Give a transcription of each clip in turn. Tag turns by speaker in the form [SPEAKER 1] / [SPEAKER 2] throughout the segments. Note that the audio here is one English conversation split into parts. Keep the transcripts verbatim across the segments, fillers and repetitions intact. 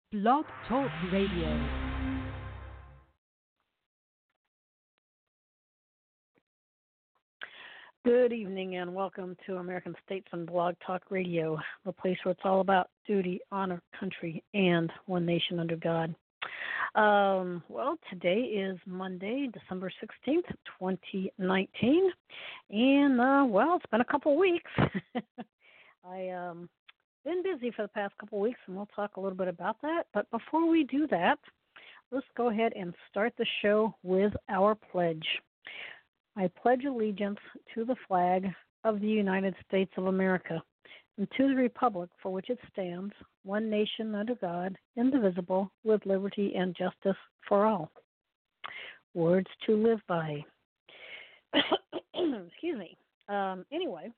[SPEAKER 1] Blog Talk Radio. Good evening and welcome to American Statesman Blog Talk Radio, the place where it's all about duty, honor, country, and one nation under God. Um, well, today is Monday, December sixteenth, twenty nineteen, and, uh, well, it's been a couple weeks. I, um, been busy for the past couple of weeks, and we'll talk a little bit about that. But before we do that, let's go ahead and start the show with our pledge. I pledge allegiance to the flag of the United States of America and to the republic for which it stands, one nation under God, indivisible, with liberty and justice for all. Words to live by. Excuse me. Um, anyway.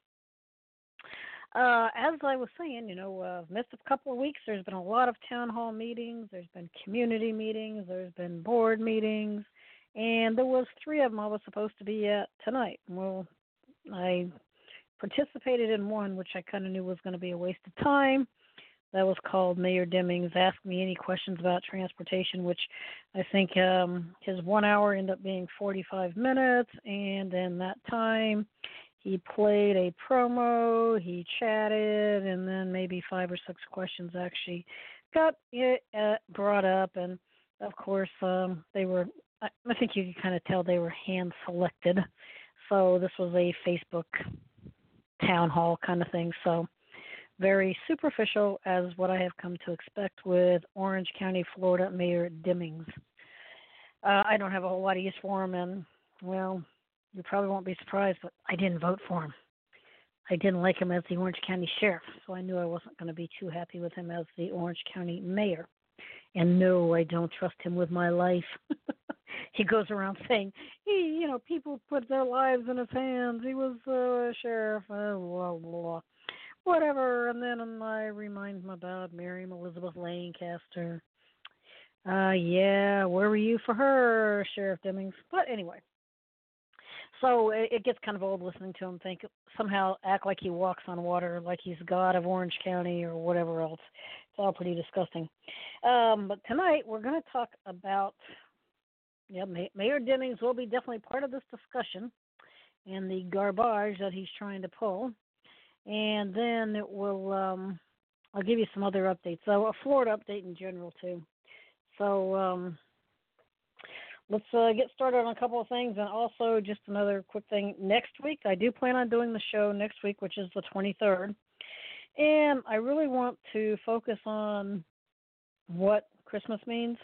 [SPEAKER 1] Uh, as I was saying, you know, uh, missed a couple of weeks. There's been a lot of town hall meetings. There's been community meetings. There's been board meetings. And there was three of them I was supposed to be at tonight. Well, I participated in one, which I kind of knew was going to be a waste of time. That was called Mayor Demings Ask Me Any Questions About Transportation, which I think um, his one hour ended up being forty-five minutes. And in that time, he played a promo, he chatted, and then maybe five or six questions actually got uh, brought up. And, of course, um, they were, I I think you could kind of tell they were hand-selected. So this was a Facebook town hall kind of thing. So very superficial as what I have come to expect with Orange County, Florida Mayor Demings. Uh, I don't have a whole lot of use for him, and, well, you probably won't be surprised, but I didn't vote for him. I didn't like him as the Orange County Sheriff, so I knew I wasn't going to be too happy with him as the Orange County Mayor. And no, I don't trust him with my life. He goes around saying, he, you know, people put their lives in his hands. He was uh, a sheriff, uh, blah, blah, blah. Whatever. And then I remind him about Miriam Elizabeth Lancaster. Uh, yeah, where were you for her, Sheriff Demings? But anyway. So it gets kind of old listening to him think somehow act like he walks on water, like he's God of Orange County or whatever else. It's all pretty disgusting. Um, but tonight we're going to talk about, yeah, Mayor Demings will be definitely part of this discussion and the garbage that he's trying to pull. And then it will, um, I'll give you some other updates. So a Florida update in general too. So, um, Let's uh, get started on a couple of things, and also just another quick thing. Next week, I do plan on doing the show next week, which is the twenty-third, and I really want to focus on what Christmas means,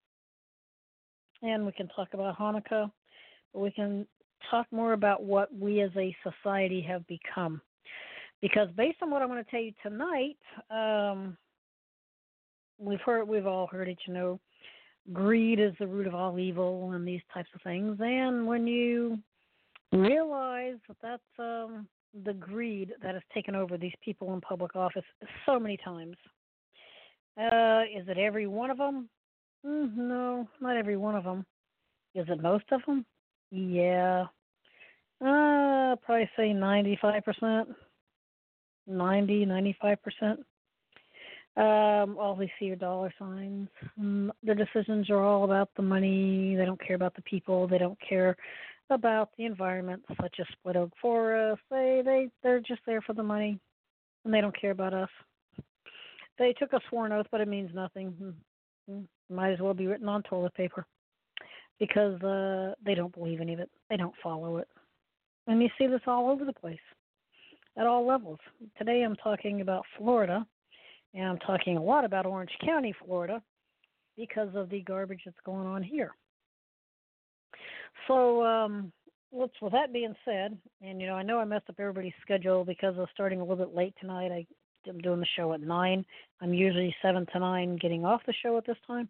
[SPEAKER 1] and we can talk about Hanukkah, but we can talk more about what we as a society have become, because based on what I'm going to tell you tonight, um, we've heard, we've all heard it, you know, greed is the root of all evil and these types of things. And when you realize that that's um, the greed that has taken over these people in public office so many times, uh, is it every one of them? Mm, no, not every one of them. Is it most of them? Yeah. Uh, probably say ninety-five percent. ninety, ninety-five percent. Um, all they see are dollar signs. Um, their decisions are all about the money. They don't care about the people. They don't care about the environment, such as Split Oak Forest. They, they, they're just there for the money, and they don't care about us. They took a sworn oath, but it means nothing. It might as well be written on toilet paper because uh, they don't believe any of it. They don't follow it. And you see this all over the place at all levels. Today I'm talking about Florida. And I'm talking a lot about Orange County, Florida, because of the garbage that's going on here. So, um, let's, with that being said, and, you know, I know I messed up everybody's schedule because of starting a little bit late tonight. I, I'm doing the show at nine. I'm usually seven to nine getting off the show at this time.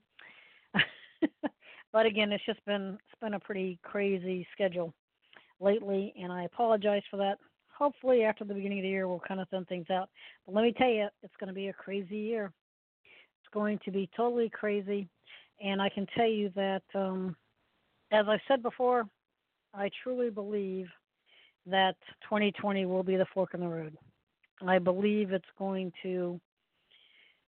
[SPEAKER 1] But, again, it's just been, it's been a pretty crazy schedule lately, and I apologize for that. Hopefully after the beginning of the year, we'll kind of thin things out. But let me tell you, it's going to be a crazy year. It's going to be totally crazy. And I can tell you that, um, as I've said before, I truly believe that twenty twenty will be the fork in the road. I believe it's going to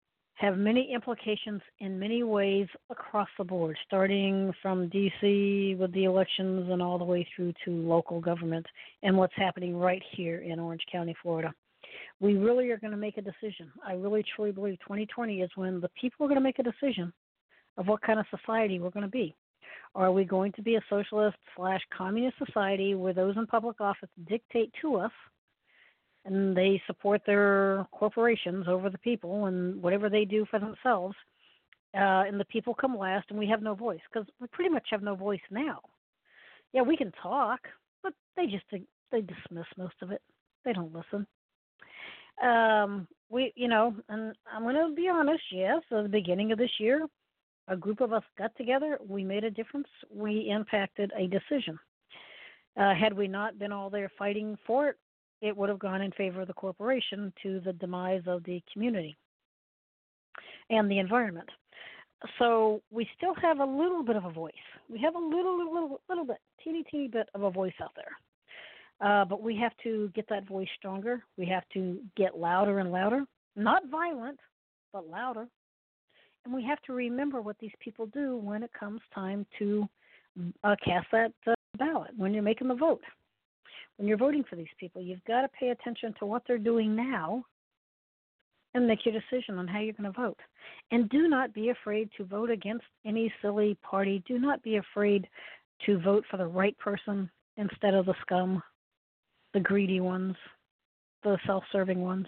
[SPEAKER 1] have many implications in many ways across the board, starting from D C with the elections and all the way through to local government and what's happening right here in Orange County, Florida. We really are going to make a decision. I really truly believe twenty twenty is when the people are going to make a decision of what kind of society we're going to be. Are we going to be a socialist slash communist society where those in public office dictate to us and they support their corporations over the people and whatever they do for themselves, uh, and the people come last and we have no voice? Because we pretty much have no voice now. Yeah, we can talk, but they just they dismiss most of it. They don't listen. Um, we, you know, and I'm going to be honest, yes, at the beginning of this year, a group of us got together, we made a difference, we impacted a decision. Uh, had we not been all there fighting for it, it would have gone in favor of the corporation to the demise of the community and the environment. So we still have a little bit of a voice. We have a little, little, little, little bit, teeny, teeny bit of a voice out there. Uh, but we have to get that voice stronger. We have to get louder and louder, not violent, but louder. And we have to remember what these people do when it comes time to uh, cast that uh, ballot, when you're making the vote. When you're voting for these people, you've got to pay attention to what they're doing now and make your decision on how you're going to vote. And do not be afraid to vote against any silly party. Do not be afraid to vote for the right person instead of the scum, the greedy ones, the self-serving ones.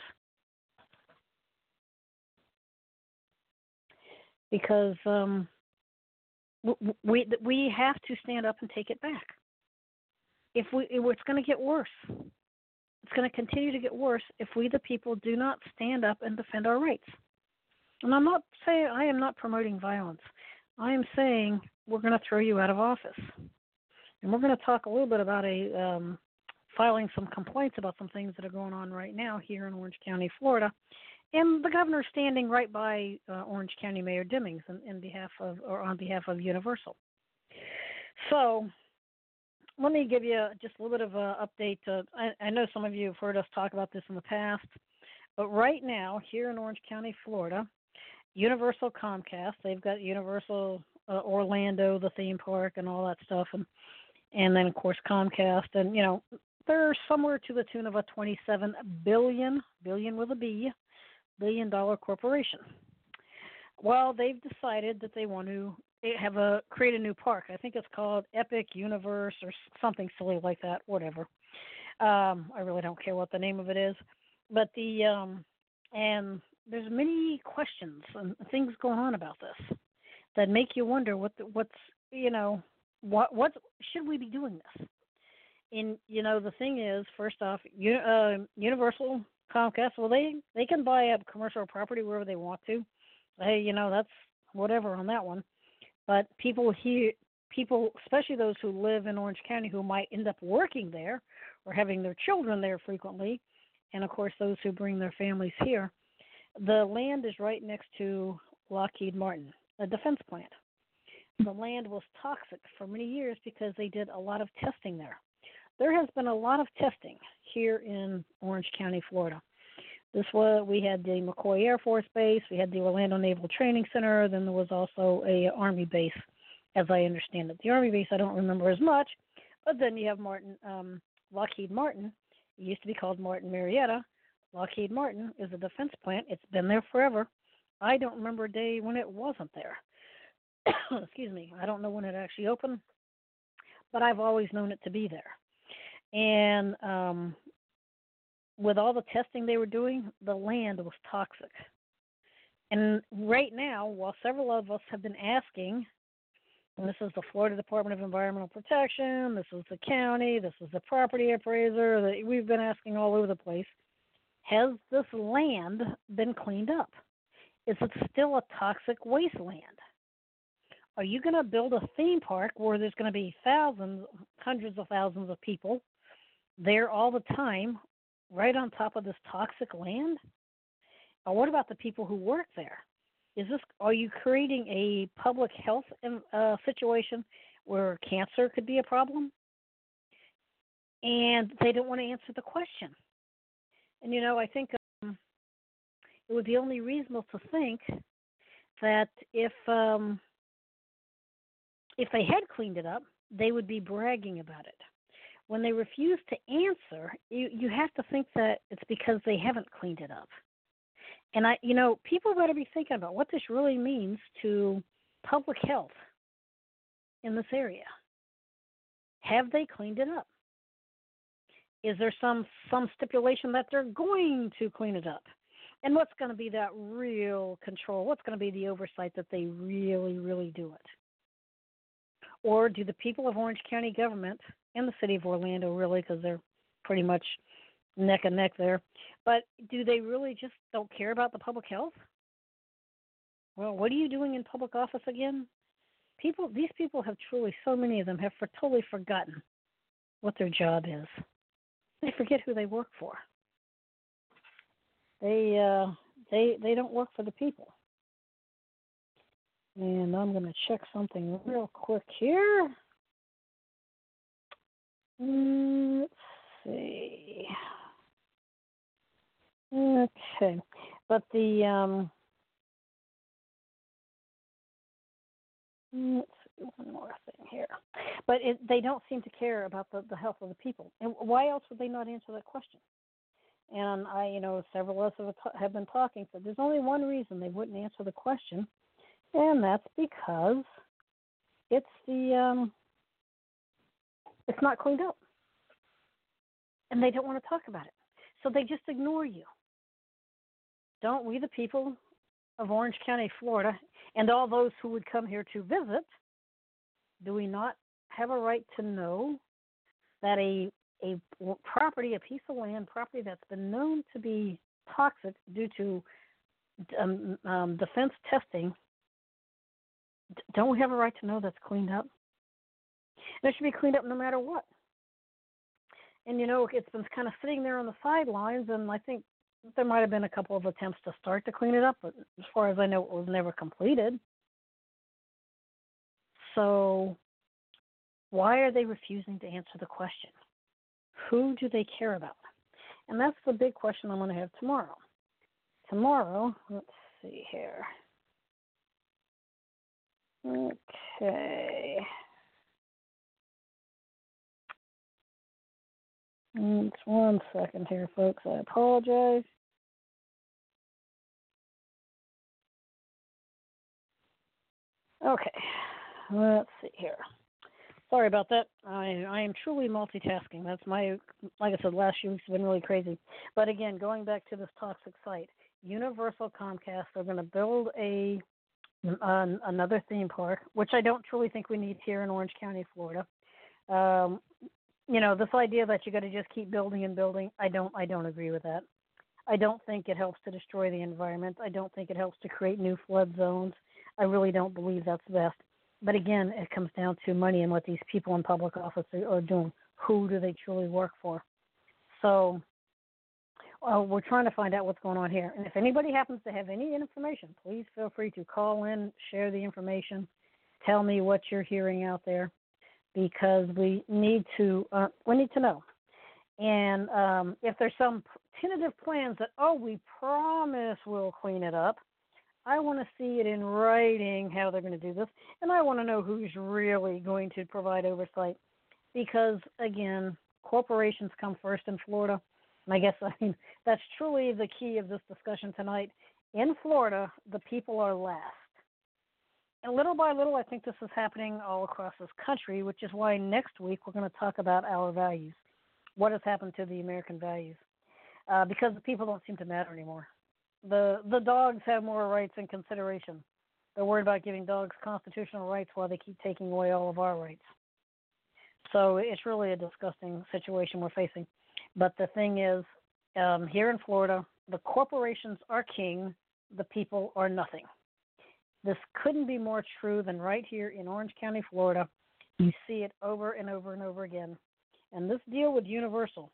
[SPEAKER 1] Because um, we we have to stand up and take it back. If we, it's going to get worse. It's going to continue to get worse if we, the people, do not stand up and defend our rights. And I'm not saying, I am not promoting violence. I am saying we're going to throw you out of office. And we're going to talk a little bit about a um, filing some complaints about some things that are going on right now here in Orange County, Florida. And the governor standing right by uh, Orange County Mayor Dimmings in, in behalf of, or on behalf of Universal. So let me give you just a little bit of an update. Uh, I, I know some of you have heard us talk about this in the past, but right now here in Orange County, Florida, Universal Comcast, they've got Universal uh, Orlando, the theme park, and all that stuff, and and then of course Comcast, and you know they're somewhere to the tune of a twenty-seven billion billion with a B billion dollar corporation. Well, they've decided that they want to have a create a new park. I think it's called Epic Universe or something silly like that. Whatever. Um, I really don't care what the name of it is, but the um, and there's many questions and things going on about this that make you wonder what the, what's you know what what should we be doing this? And you know the thing is, first off, uh, Universal Comcast, well they they can buy up commercial property wherever they want to. Hey, you know that's whatever on that one. But people here, people, especially those who live in Orange County, who might end up working there or having their children there frequently, and of course those who bring their families here, the land is right next to Lockheed Martin, a defense plant. The land was toxic for many years because they did a lot of testing there. There has been a lot of testing here in Orange County, Florida. This was, we had the McCoy Air Force Base, we had the Orlando Naval Training Center, then there was also a Army base, as I understand it. The Army base I don't remember as much, but then you have Martin, um, Lockheed Martin. It used to be called Martin Marietta. Lockheed Martin is a defense plant. It's been there forever. I don't remember a day when it wasn't there. Excuse me. I don't know when it actually opened, but I've always known it to be there. And um, with all the testing they were doing, the land was toxic. And right now, while several of us have been asking, and this is the Florida Department of Environmental Protection, this is the county, this is the property appraiser, the, we've been asking all over the place, has this land been cleaned up? Is it still a toxic wasteland? Are you going to build a theme park where there's going to be thousands, hundreds of thousands of people there all the time, right on top of this toxic land? Or what about the people who work there? Is this? Are you creating a public health uh, situation where cancer could be a problem? And they don't want to answer the question. And, you know, I think um, it would be only reasonable to think that if um, if they had cleaned it up, they would be bragging about it. When they refuse to answer, you, you have to think that it's because they haven't cleaned it up. And I, you know, people better be thinking about what this really means to public health in this area. Have they cleaned it up? Is there some some stipulation that they're going to clean it up? And what's going to be that real control? What's going to be the oversight that they really, really do it? Or do the people of Orange County government and the city of Orlando, really, because they're pretty much neck and neck there, but do they really just don't care about the public health? Well, what are you doing in public office again? People, these people have truly, so many of them have for, totally forgotten what their job is. They forget who they work for. They uh, they they don't work for the people. And I'm going to check something real quick here. Mm, let's see. Okay, but the um, let's see one more thing here. But it, they don't seem to care about the, the health of the people. And why else would they not answer that question? And I, you know, several of us have, have been talking, so there's only one reason they wouldn't answer the question, and that's because it's the um, it's not cleaned up, and they don't want to talk about it, so they just ignore you. Don't we, the people of Orange County, Florida, and all those who would come here to visit, do we not have a right to know that a a property, a piece of land, property that's been known to be toxic due to um, um, defense testing, don't we have a right to know that's cleaned up? And it should be cleaned up no matter what. And, you know, it's been kind of sitting there on the sidelines, and I think there might have been a couple of attempts to start to clean it up, but as far as I know, it was never completed. So why are they refusing to answer the question? Who do they care about? And that's the big question I'm going to have tomorrow. Tomorrow, let's see here. Okay. It's one second here, folks. I apologize. Okay. Let's see here. Sorry about that. I, I am truly multitasking. That's my, like I said, last few weeks have been really crazy. But again, going back to this toxic site, Universal Comcast, they're going to build a uh, another theme park, which I don't truly think we need here in Orange County, Florida. Um, you know, this idea that you got to just keep building and building, I don't, I don't agree with that. I don't think it helps to destroy the environment. I don't think it helps to create new flood zones. I really don't believe that's best. But again, it comes down to money and what these people in public office are doing. Who do they truly work for? So uh, we're trying to find out what's going on here. And if anybody happens to have any information, please feel free to call in, share the information, tell me what you're hearing out there, because we need to uh, we need to know. And um, if there's some tentative plans that, oh, we promise we'll clean it up, I want to see it in writing how they're going to do this, and I want to know who's really going to provide oversight because, again, corporations come first in Florida, and I guess I mean that's truly the key of this discussion tonight. In Florida, the people are last. And little by little, I think this is happening all across this country, which is why next week we're going to talk about our values, what has happened to the American values, uh, because the people don't seem to matter anymore. The the dogs have more rights and consideration. They're worried about giving dogs constitutional rights while they keep taking away all of our rights. So it's really a disgusting situation we're facing. But the thing is, um, here in Florida, the corporations are king, the people are nothing. This couldn't be more true than right here in Orange County, Florida. You see it over and over and over again. And this deal with Universal,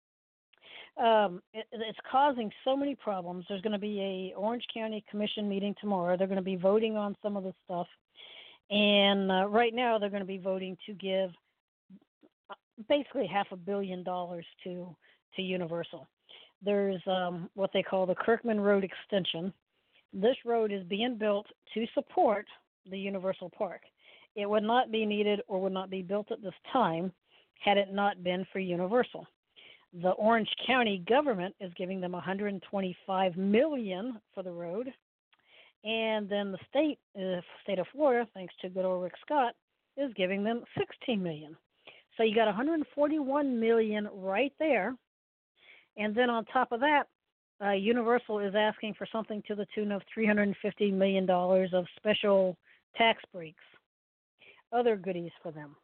[SPEAKER 1] Um, it, it's causing so many problems. There's going to be a Orange County Commission meeting tomorrow. They're going to be voting on some of this stuff. And uh, right now they're going to be voting to give basically half a billion dollars to, to Universal. there's um, what they call the Kirkman Road Extension. This road is being built to support the Universal Park. It would not be needed or would not be built at this time had it not been for Universal. The Orange County government is giving them one hundred twenty-five million dollars for the road, and then the state, uh, state of Florida, thanks to good old Rick Scott, is giving them sixteen million dollars. So you got one hundred forty-one million dollars right there, and then on top of that, uh, Universal is asking for something to the tune of three hundred fifty million dollars of special tax breaks, other goodies for them.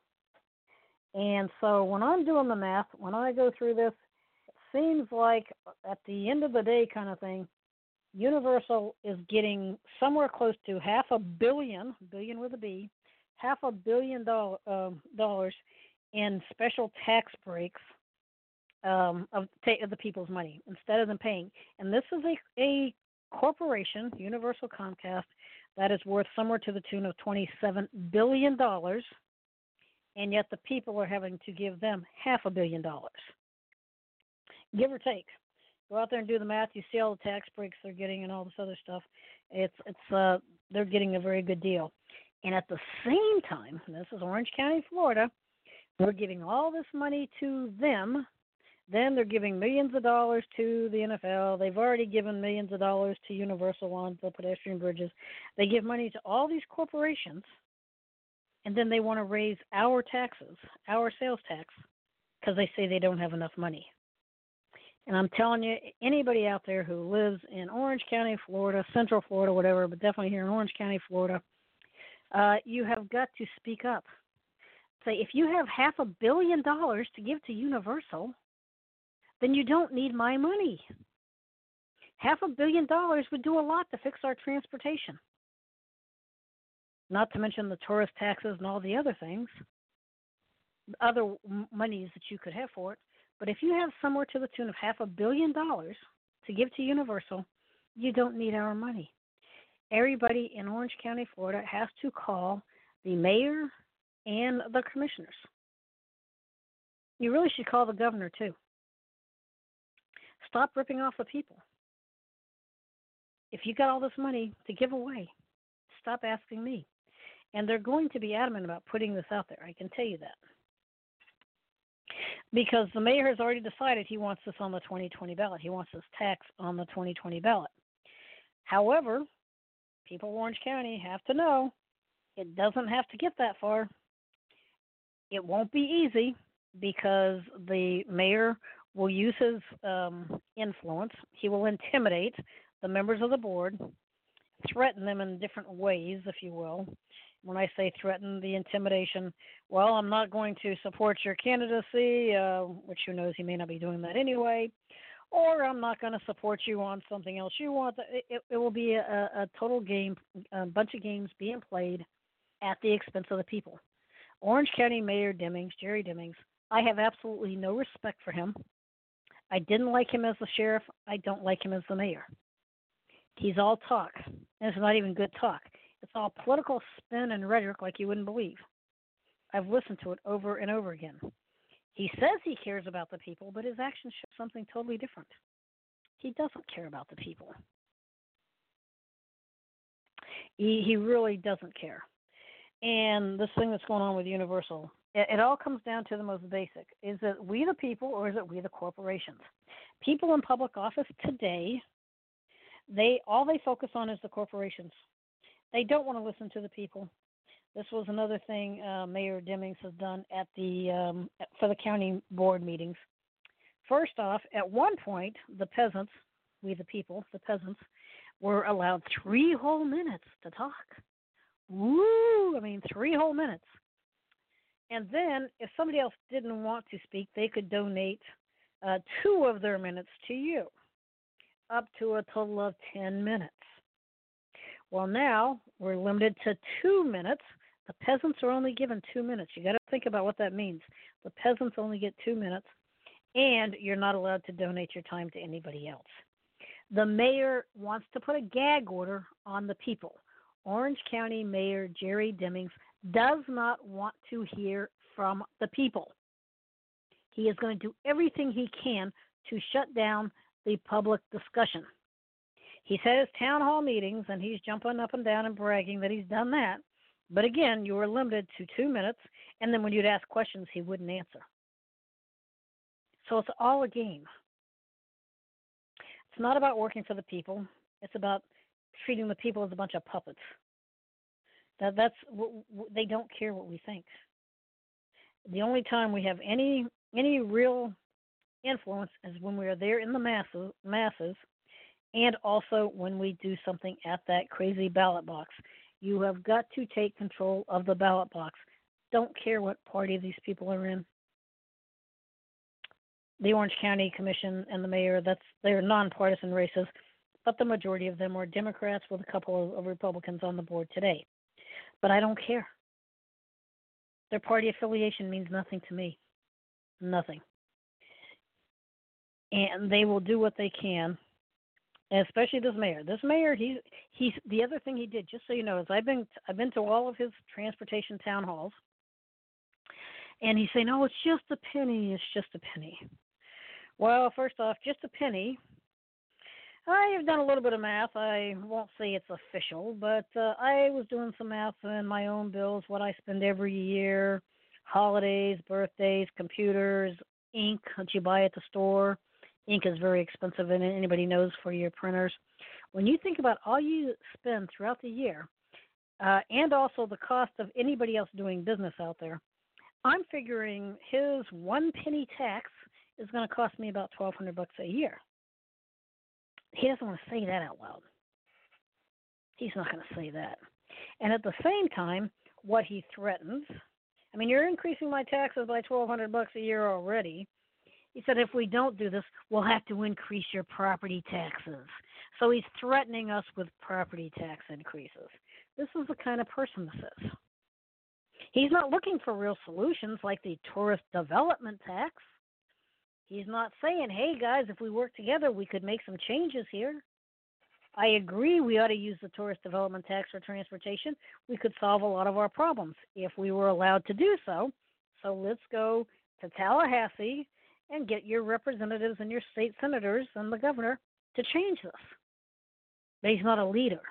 [SPEAKER 1] And so when I'm doing the math, when I go through this, it seems like at the end of the day kind of thing, Universal is getting somewhere close to half a billion, billion with a B, half a billion dollar, uh, dollars in special tax breaks um, of, ta- of the people's money instead of them paying. And this is a, a corporation, Universal Comcast, that is worth somewhere to the tune of twenty-seven billion dollars. And yet the people are having to give them half a billion dollars, give or take. Go out there and do the math. You see all the tax breaks they're getting and all this other stuff. It's it's uh they're getting a very good deal. And at the same time, this is Orange County, Florida, we're giving all this money to them. Then they're giving millions of dollars to the N F L. They've already given millions of dollars to Universal on the pedestrian bridges. They give money to all these corporations. And then they want to raise our taxes, our sales tax, because they say they don't have enough money. And I'm telling you, anybody out there who lives in Orange County, Florida, Central Florida, whatever, but definitely here in Orange County, Florida, uh, you have got to speak up. Say, if you have half a billion dollars to give to Universal, then you don't need my money. Half a billion dollars would do a lot to fix our transportation. Not to mention the tourist taxes and all the other things, other m- monies that you could have for it. But if you have somewhere to the tune of half a billion dollars to give to Universal, you don't need our money. Everybody in Orange County, Florida has to call the mayor and the commissioners. You really should call the governor, too. Stop ripping off the people. If you got all this money to give away, stop asking me. And they're going to be adamant about putting this out there. I can tell you that. Because the mayor has already decided he wants this on the twenty twenty ballot. He wants this tax on the twenty twenty ballot. However, people of Orange County have to know it doesn't have to get that far. It won't be easy because the mayor will use his um, influence. He will intimidate the members of the board, threaten them in different ways, if you will. When I say threaten, the intimidation, well, I'm not going to support your candidacy, uh, which who knows, he may not be doing that anyway, or I'm not going to support you on something else you want. It, it, it will be a, a total game, a bunch of games being played at the expense of the people. Orange County Mayor Demings, Jerry Demings, I have absolutely no respect for him. I didn't like him as the sheriff. I don't like him as the mayor. He's all talk, and it's not even good talk. It's all political spin and rhetoric like you wouldn't believe. I've listened to it over and over again. He says he cares about the people, but his actions show something totally different. He doesn't care about the people. He, he really doesn't care. And this thing that's going on with Universal, it, it all comes down to the most basic. Is it we the people or is it we the corporations? People in public office today, they all they focus on is the corporations. They don't want to listen to the people. This was another thing uh, Mayor Demings has done at the um, for the county board meetings. First off, at one point, the peasants, we the people, the peasants, were allowed three whole minutes to talk. Woo! I mean, three whole minutes. And then, if somebody else didn't want to speak, they could donate uh, two of their minutes to you, up to a total of ten minutes. Well, now we're limited to two minutes. The peasants are only given two minutes. You got to think about what that means. The peasants only get two minutes, and you're not allowed to donate your time to anybody else. The mayor wants to put a gag order on the people. Orange County Mayor Jerry Demings does not want to hear from the people. He is going to do everything he can to shut down absolutely public discussion. He's had his town hall meetings and he's jumping up and down and bragging that he's done that. But again, you were limited to two minutes, and then when you'd ask questions, he wouldn't answer. So it's all a game. It's not about working for the people. It's about treating the people as a bunch of puppets. That that's they don't care what we think. The only time we have any any real influence is when we are there in the masses, masses, and also when we do something at that crazy ballot box. You have got to take control of the ballot box. Don't care what party these people are in. The Orange County Commission and the mayor, that's they're nonpartisan races, but the majority of them are Democrats with a couple of Republicans on the board today. But I don't care. Their party affiliation means nothing to me. Nothing. And they will do what they can, especially this mayor. This mayor, he's he's the other thing he did, just so you know, is I've been I've been to all of his transportation town halls, and he's saying, "Oh, it's just a penny. It's just a penny." Well, first off, just a penny. I have done a little bit of math. I won't say it's official, but uh, I was doing some math in my own bills, what I spend every year, holidays, birthdays, computers, ink that you buy at the store. Ink is very expensive, and anybody knows for your printers. When you think about all you spend throughout the year, uh, and also the cost of anybody else doing business out there, I'm figuring his one penny tax is going to cost me about twelve hundred bucks a year. He doesn't want to say that out loud. He's not going to say that. And at the same time, what he threatens, I mean, you're increasing my taxes by twelve hundred bucks a year already. He said, if we don't do this, we'll have to increase your property taxes. So he's threatening us with property tax increases. This is the kind of person this is. He's not looking for real solutions like the tourist development tax. He's not saying, hey, guys, if we work together, we could make some changes here. I agree we ought to use the tourist development tax for transportation. We could solve a lot of our problems if we were allowed to do so. So let's go to Tallahassee and get your representatives and your state senators and the governor to change this. But he's not a leader.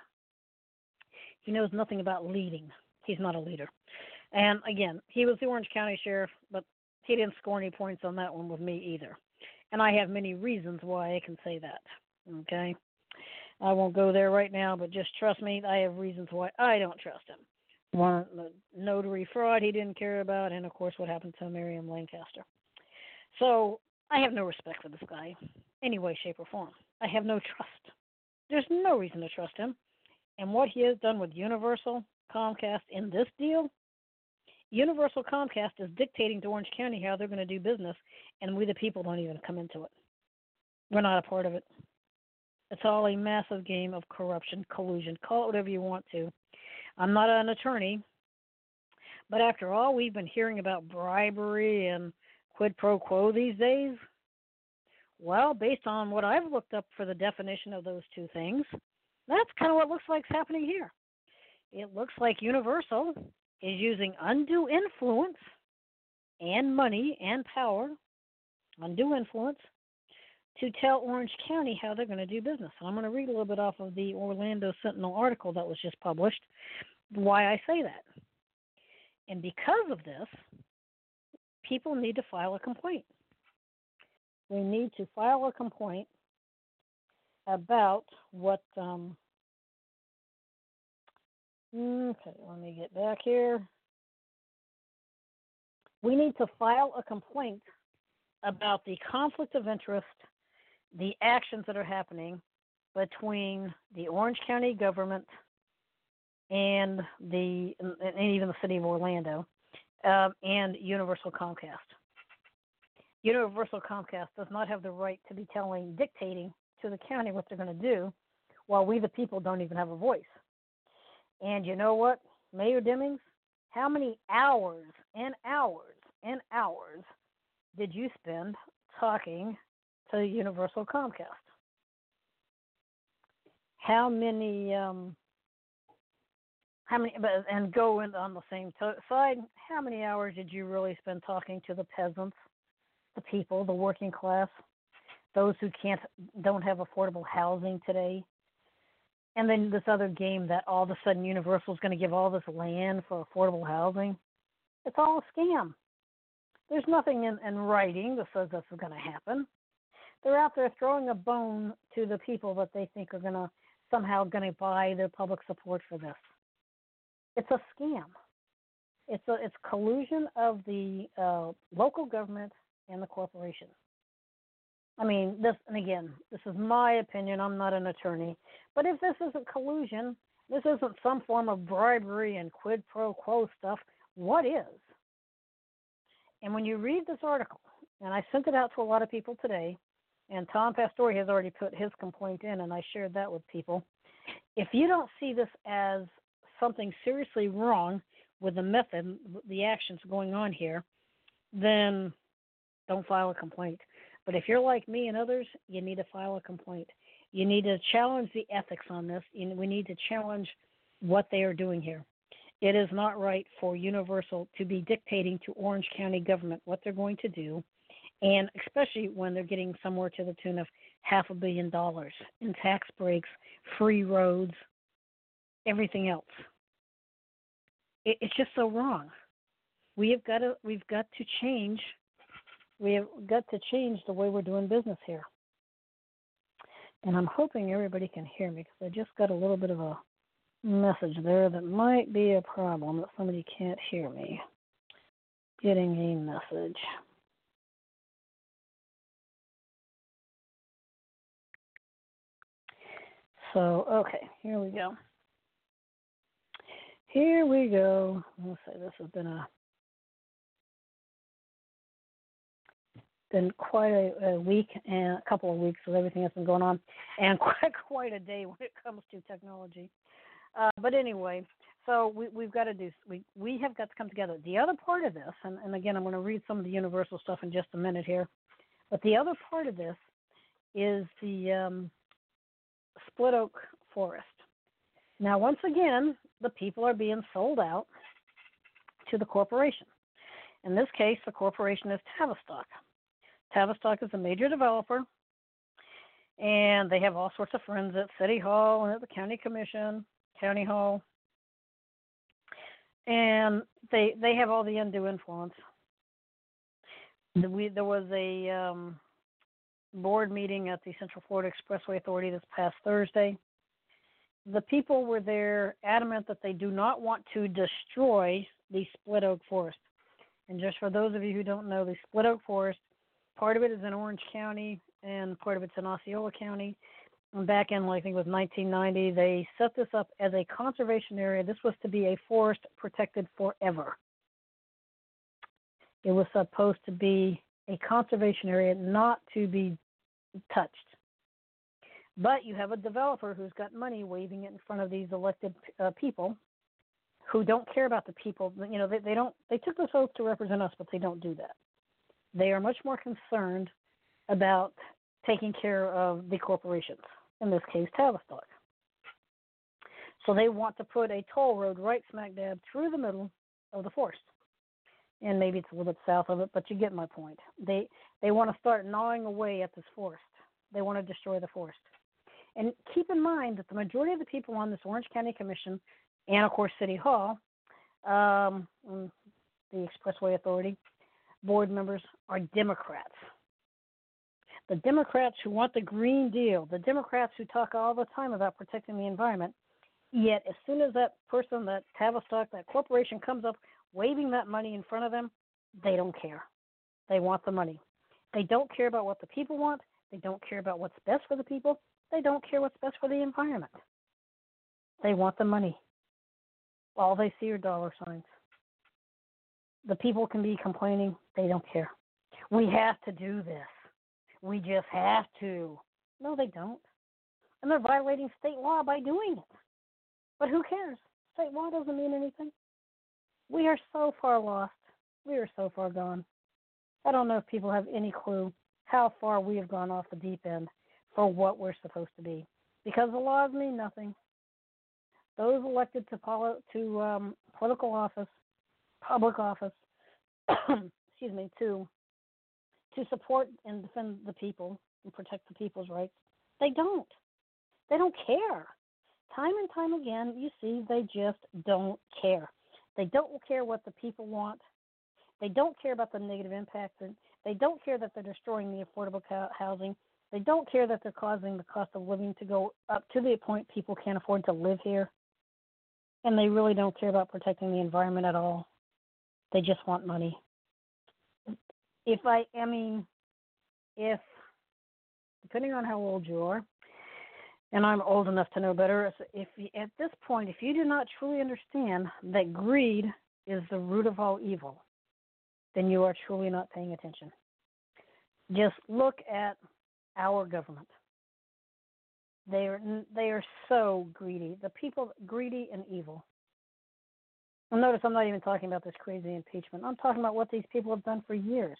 [SPEAKER 1] He knows nothing about leading. He's not a leader. And again, he was the Orange County sheriff, but he didn't score any points on that one with me either. And I have many reasons why I can say that. Okay? I won't go there right now, but just trust me, I have reasons why I don't trust him. One, the notary fraud he didn't care about, and of course what happened to Miriam Lancaster. So I have no respect for this guy, any way, shape, or form. I have no trust. There's no reason to trust him. And what he has done with Universal, Comcast in this deal, Universal Comcast is dictating to Orange County how they're going to do business, and we the people don't even come into it. We're not a part of it. It's all a massive game of corruption, collusion, call it whatever you want to. I'm not an attorney, but after all we've been hearing about bribery and quid pro quo these days, well, based on what I've looked up for the definition of those two things, that's kind of what looks like is happening here. It looks like Universal is using undue influence and money and power, undue influence, to tell Orange County how they're going to do business. And I'm going to read a little bit off of the Orlando Sentinel article that was just published, why I say that. And because of this, people need to file a complaint. We need to file a complaint about what, um, okay, let me get back here. We need to file a complaint about the conflict of interest, the actions that are happening between the Orange County government and the and even the city of Orlando um, and Universal Comcast. Universal Comcast does not have the right to be telling, dictating to the county what they're going to do, while we the people don't even have a voice. And you know what, Mayor Demings, how many hours and hours and hours did you spend talking to Universal Comcast? How many, um, how many, and go in on the same to- side, how many hours did you really spend talking to the peasants, the people, the working class, those who can't don't have affordable housing today. And then this other game that all of a sudden Universal is going to give all this land for affordable housing. It's all a scam. There's nothing in, in writing that says this is going to happen. They're out there throwing a bone to the people that they think are going to somehow going to buy their public support for this. It's a scam. It's a it's collusion of the uh, local government and the corporation. I mean, this, and again, this is my opinion. I'm not an attorney. But if this isn't collusion, this isn't some form of bribery and quid pro quo stuff, what is? And when you read this article, and I sent it out to a lot of people today, and Tom Pastore has already put his complaint in, and I shared that with people. If you don't see this as something seriously wrong with the method, the actions going on here, then don't file a complaint. But if you're like me and others, you need to file a complaint. You need to challenge the ethics on this. We need to challenge what they are doing here. It is not right for Universal to be dictating to Orange County government what they're going to do, and especially when they're getting somewhere to the tune of half a billion dollars in tax breaks, free roads, everything else. It, it's just so wrong. We have got to we've got to change. We have got to change the way we're doing business here. And I'm hoping everybody can hear me because I just got a little bit of a message there that might be a problem, that somebody can't hear me. Getting a message. So, okay, here we go. Here we go. Let's say this has been a been quite a, a week and a couple of weeks with everything that's been going on, and quite quite a day when it comes to technology. Uh, but anyway, so we, we've got to do we we have got to come together. The other part of this, and, and again, I'm going to read some of the Universal stuff in just a minute here, but the other part of this is the um, split oak forest. Now, once again, the people are being sold out to the corporation. In this case, the corporation is Tavistock. Tavistock is a major developer, and they have all sorts of friends at City Hall and at the County Commission, County Hall, and they they have all the undue influence. We, there was a um, board meeting at the Central Florida Expressway Authority this past Thursday. The people were there adamant that they do not want to destroy the split oak forest. And just for those of you who don't know, the split oak forest, part of it is in Orange County, and part of it's in Osceola County. And back in, I think it was nineteen ninety, they set this up as a conservation area. This was to be a forest protected forever. It was supposed to be a conservation area, not to be touched. But you have a developer who's got money waving it in front of these elected uh, people who don't care about the people. You know, they, they don't. They took this oath to represent us, but they don't do that. They are much more concerned about taking care of the corporations, in this case, Tavistock. So they want to put a toll road right smack dab through the middle of the forest. And maybe it's a little bit south of it, but you get my point. They they want to start gnawing away at this forest. They want to destroy the forest. And keep in mind that the majority of the people on this Orange County Commission, and of course City Hall, um, the Expressway Authority, board members are Democrats. The Democrats who want the Green Deal, the Democrats who talk all the time about protecting the environment, yet as soon as that person, that Tavistock, that corporation comes up waving that money in front of them, they don't care. They want the money. They don't care about what the people want. They don't care about what's best for the people. They don't care what's best for the environment. They want the money. All they see are dollar signs. The people can be complaining. They don't care. We have to do this. We just have to. No, they don't. And they're violating state law by doing it. But who cares? State law doesn't mean anything. We are so far lost. We are so far gone. I don't know if people have any clue how far we have gone off the deep end for what we're supposed to be. Because the laws mean nothing. Those elected to, poli- to um, political office, public office, excuse me, to to support and defend the people, and protect the people's rights. They don't. They don't care. Time and time again, you see, they just don't care. They don't care what the people want. They don't care about the negative impacts. They don't care that they're destroying the affordable housing. They don't care that they're causing the cost of living to go up to the point people can't afford to live here. And they really don't care about protecting the environment at all. They just want money. If I, I mean, if, depending on how old you are, and I'm old enough to know better, if you, at this point, if you do not truly understand that greed is the root of all evil, then you are truly not paying attention. Just look at our government. They are they are so greedy. The people, greedy and evil. And notice I'm not even talking about this crazy impeachment. I'm talking about what these people have done for years.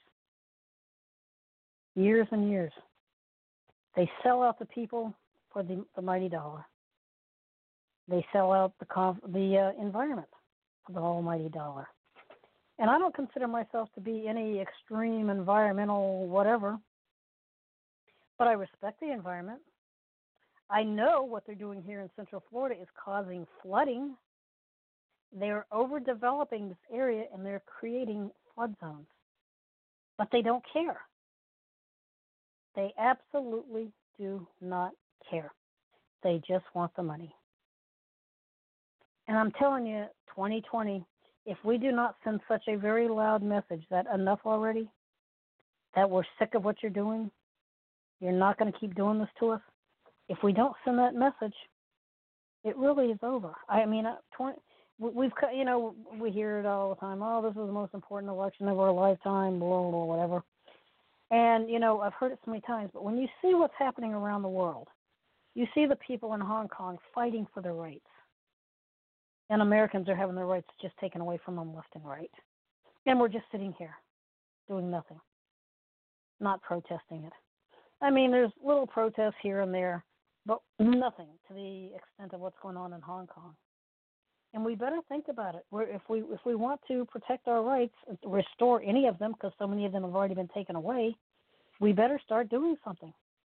[SPEAKER 1] Years and years. They sell out the people for the, the mighty dollar. They sell out the the uh, environment for the almighty dollar. And I don't consider myself to be any extreme environmental whatever, but I respect the environment. I know what they're doing here in Central Florida is causing flooding. They're overdeveloping this area and they're creating flood zones. But they don't care. They absolutely do not care. They just want the money. And I'm telling you, twenty twenty, if we do not send such a very loud message that enough already, that we're sick of what you're doing, you're not going to keep doing this to us, if we don't send that message, it really is over. I mean, twenty, we've, you know, we hear it all the time, oh, this is the most important election of our lifetime, blah, blah, whatever. And, you know, I've heard it so many times, but when you see what's happening around the world, you see the people in Hong Kong fighting for their rights. And Americans are having their rights just taken away from them left and right. And we're just sitting here doing nothing, not protesting it. I mean, there's little protests here and there, but nothing to the extent of what's going on in Hong Kong. And we better think about it. We're, if we if we want to protect our rights, restore any of them, because so many of them have already been taken away, we better start doing something.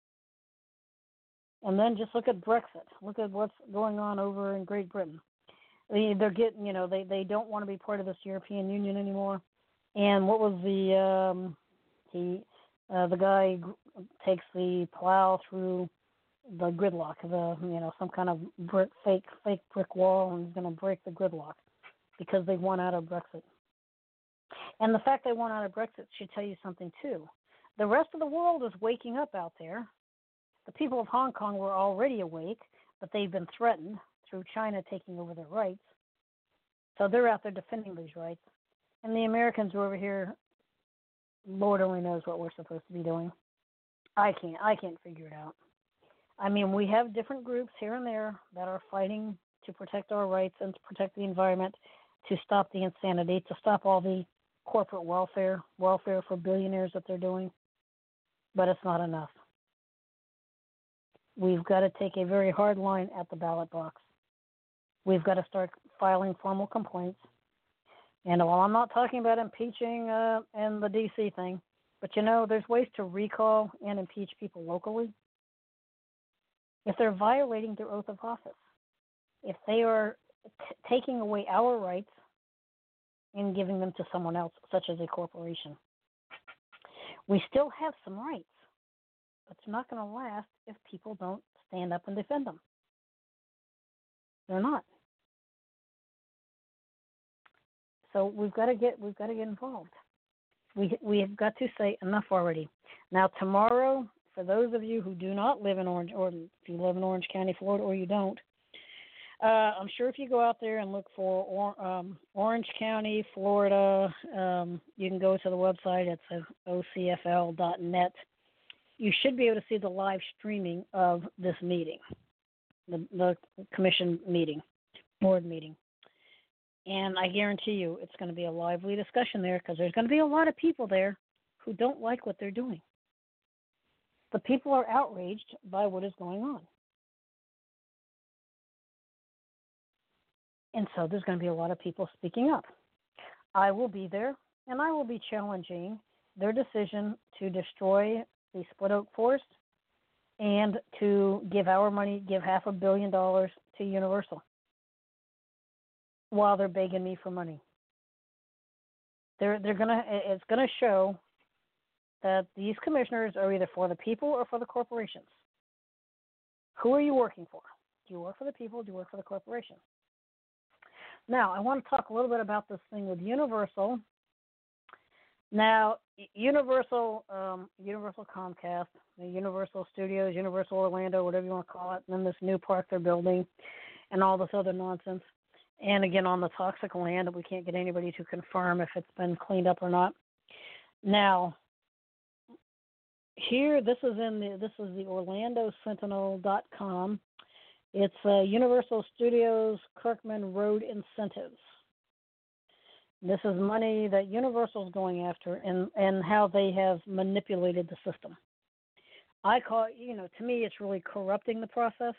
[SPEAKER 1] And then just look at Brexit. Look at what's going on over in Great Britain. They, they're getting, you know, they, they don't want to be part of this European Union anymore. And what was the um, he uh, the guy takes the plow through the gridlock, the you know some kind of brick, fake fake brick wall, and he's going to break the gridlock because they won out of Brexit. And the fact they won out of Brexit should tell you something too. The rest of the world is waking up out there. The people of Hong Kong were already awake, but they've been threatened through China taking over their rights. So they're out there defending these rights. And the Americans are over here, Lord only knows what we're supposed to be doing. I can't I can't figure it out. I mean, we have different groups here and there that are fighting to protect our rights and to protect the environment, to stop the insanity, to stop all the corporate welfare, welfare for billionaires that they're doing. But it's not enough. We've got to take a very hard line at the ballot box. We've got to start filing formal complaints. And while I'm not talking about impeaching uh, and the D C thing, but you know, there's ways to recall and impeach people locally. If they're violating their oath of office, if they are t- taking away our rights and giving them to someone else, such as a corporation, we still have some rights, but it's not going to last if people don't stand up and defend them. They're not. So we've got to get we've got to get involved. We we have got to say enough already. Now tomorrow, for those of you who do not live in Orange, or if you live in Orange County, Florida, or you don't, uh, I'm sure if you go out there and look for or, um, Orange County, Florida, um, you can go to the website. It's O C F L dot net. You should be able to see the live streaming of this meeting, the, the commission meeting, board meeting. And I guarantee you it's going to be a lively discussion there, because there's going to be a lot of people there who don't like what they're doing. The people are outraged by what is going on. And so there's going to be a lot of people speaking up. I will be there, and I will be challenging their decision to destroy the Split Oak Forest and to give our money, give half a billion dollars to Universal while they're begging me for money. They're they're gonna it's gonna show that these commissioners are either for the people or for the corporations. Who are you working for? Do you work for the people? Do you work for the corporation? Now, I want to talk a little bit about this thing with Universal. Now, Universal, um, Universal Comcast, the Universal Studios, Universal Orlando, whatever you want to call it, and then this new park they're building, and all this other nonsense. And again, on the toxic land, we can't get anybody to confirm if it's been cleaned up or not. Now, here, this is in the this is the Orlando Sentinel dot com. It's uh, Universal Studios Kirkman Road Incentives. This is money that Universal's going after, and, and how they have manipulated the system. I call it, you know, to me, it's really corrupting the process.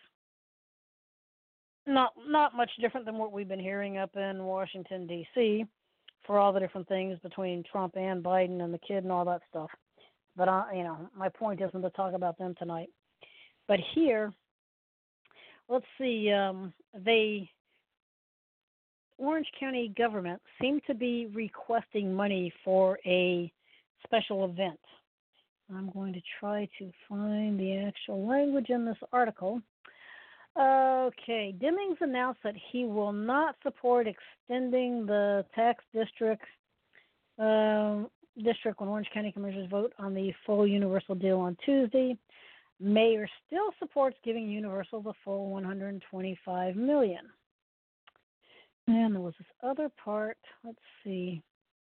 [SPEAKER 1] Not not much different than what we've been hearing up in Washington, D C, for all the different things between Trump and Biden and the kid and all that stuff. But, I, you know, my point isn't to talk about them tonight. But here, let's see, um, they, Orange County government seemed to be requesting money for a special event. I'm going to try to find the actual language in this article. Okay, Dimmings announced that he will not support extending the tax district um, district when Orange County Commissioners vote on the full Universal deal on Tuesday. Mayor still supports giving Universal the full one hundred twenty-five million dollars. And there was this other part. Let's see.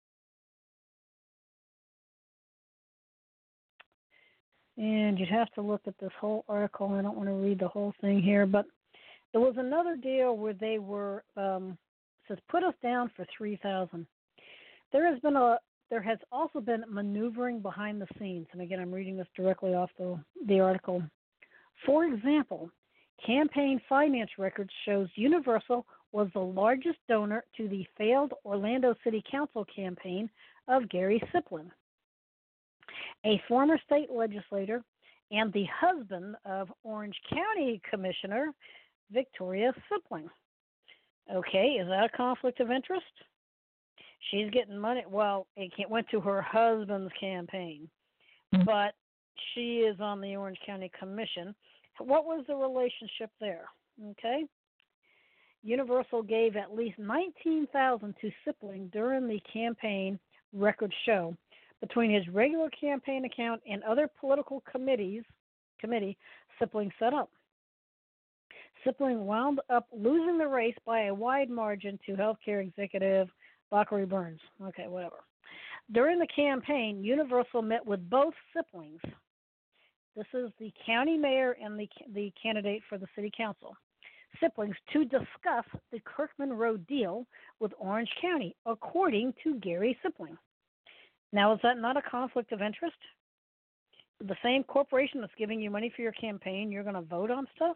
[SPEAKER 1] And you'd have to look at this whole article. I don't want to read the whole thing here, but there was another deal where they were um, says put us down for three thousand dollars. There has been a there has also been maneuvering behind the scenes, and again, I'm reading this directly off the the article. For example, campaign finance records shows Universal was the largest donor to the failed Orlando City Council campaign of Gary Sipling, a former state legislator and the husband of Orange County Commissioner Victoria Sipling. Okay, is that a conflict of interest? She's getting money. Well, it went to her husband's campaign, but she is on the Orange County Commission. What was the relationship there? Okay. Universal gave at least nineteen thousand dollars to Sipling during the campaign records show. Between his regular campaign account and other political committees, committee Sipling set up. Sipling wound up losing the race by a wide margin to healthcare executive Bakari Burns. Okay, whatever. During the campaign, Universal met with both Siplings. This is the county mayor and the the candidate for the city council. Siplings to discuss the Kirkman Road deal with Orange County, according to Gary Sipling. Now, is that not a conflict of interest? The same corporation that's giving you money for your campaign, you're going to vote on stuff?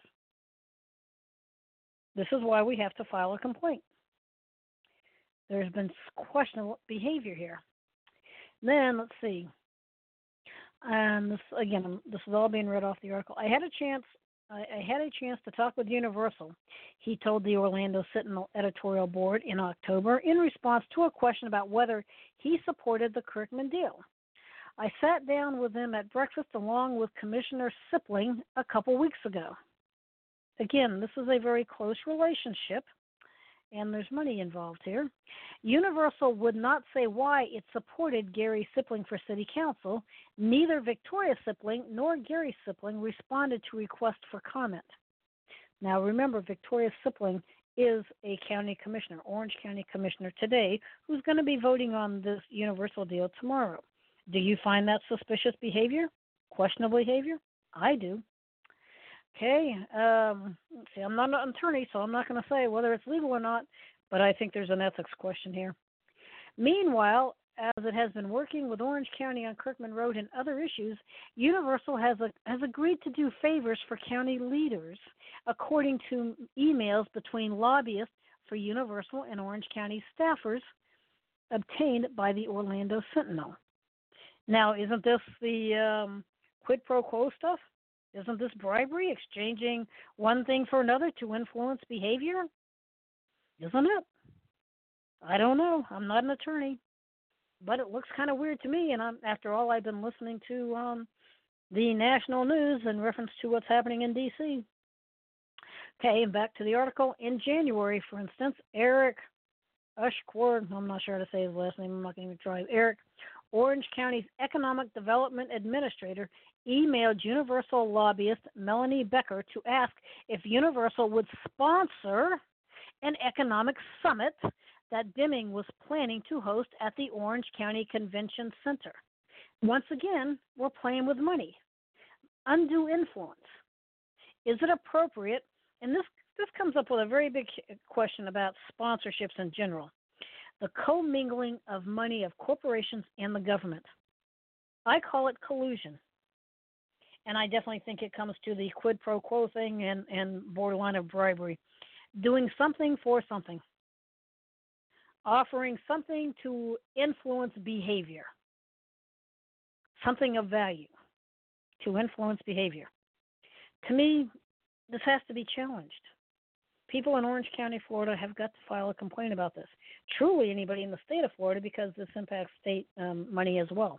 [SPEAKER 1] This is why we have to file a complaint. There's been questionable behavior here. Then, let's see. And this, again, this is all being read off the article. I had a chance I, I had a chance to talk with Universal, he told the Orlando Sentinel editorial board in October in response to a question about whether he supported the Kirkman deal. I sat down with him at breakfast along with Commissioner Sipling a couple weeks ago. Again, this is a very close relationship, and there's money involved here. Universal would not say why it supported Gary Sipling for city council. Neither Victoria Sipling nor Gary Sipling responded to requests for comment. Now, remember, Victoria Sipling is a county commissioner, Orange County Commissioner today, who's going to be voting on this Universal deal tomorrow. Do you find that suspicious behavior? Questionable behavior? I do. Okay, um, let's see, I'm not an attorney, so I'm not going to say whether it's legal or not, but I think there's an ethics question here. Meanwhile, as it has been working with Orange County on Kirkman Road and other issues, Universal has a, has agreed to do favors for county leaders, according to emails between lobbyists for Universal and Orange County staffers obtained by the Orlando Sentinel. Now, isn't this the um, quid pro quo stuff? Isn't this bribery, exchanging one thing for another to influence behavior? Isn't it? I don't know. I'm not an attorney, but it looks kind of weird to me. And I'm, after all, I've been listening to um, the national news in reference to what's happening in D C. Okay, and back to the article. In January, for instance, Eric Ushquart, I'm not sure how to say his last name, I'm not going to try. Eric, Orange County's Economic Development Administrator, emailed Universal lobbyist Melanie Becker to ask if Universal would sponsor an economic summit that Deming was planning to host at the Orange County Convention Center. Once again, we're playing with money. Undue influence. Is it appropriate? And this, this comes up with a very big question about sponsorships in general. The commingling of money of corporations and the government. I call it collusion. And I definitely think it comes to the quid pro quo thing and, and borderline of bribery. Doing something for something. Offering something to influence behavior. Something of value to influence behavior. To me, this has to be challenged. People in Orange County, Florida have got to file a complaint about this. Truly anybody in the state of Florida, because this impacts state um, money as well.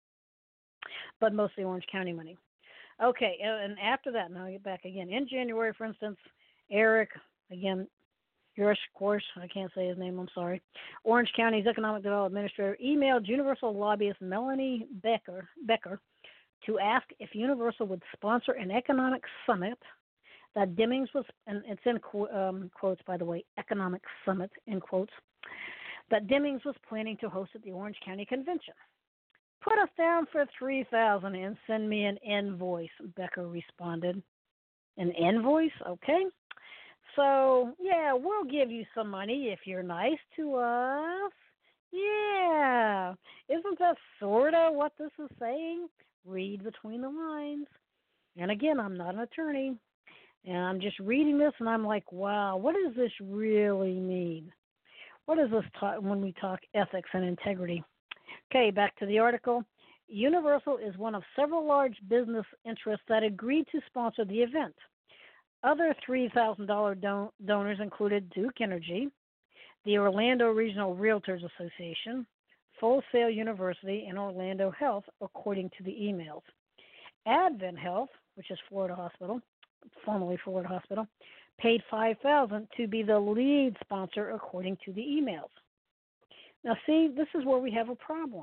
[SPEAKER 1] But mostly Orange County money. Okay, and after that, now I get back again. In January, for instance, Eric, again, Yosh, of course, I can't say his name, I'm sorry. Orange County's Economic Development Administrator emailed Universal lobbyist Melanie Becker, Becker to ask if Universal would sponsor an economic summit that Demings was, and it's in um, quotes, by the way, economic summit, in quotes, that Demings was planning to host at the Orange County Convention. Put us down for three thousand dollars and send me an invoice, Becker responded. An invoice? Okay. So, yeah, we'll give you some money if you're nice to us. Yeah. Isn't that sort of what this is saying? Read between the lines. And again, I'm not an attorney. And I'm just reading this, and I'm like, wow, what does this really mean? What does this talk when we talk ethics and integrity? Okay, back to the article. Universal is one of several large business interests that agreed to sponsor the event. Other three thousand dollars don- donors included Duke Energy, the Orlando Regional Realtors Association, Full Sail University, and Orlando Health, according to the emails. Advent Health, which is Florida Hospital, formerly Florida Hospital, paid five thousand dollars to be the lead sponsor, according to the emails. Now, see, this is where we have a problem.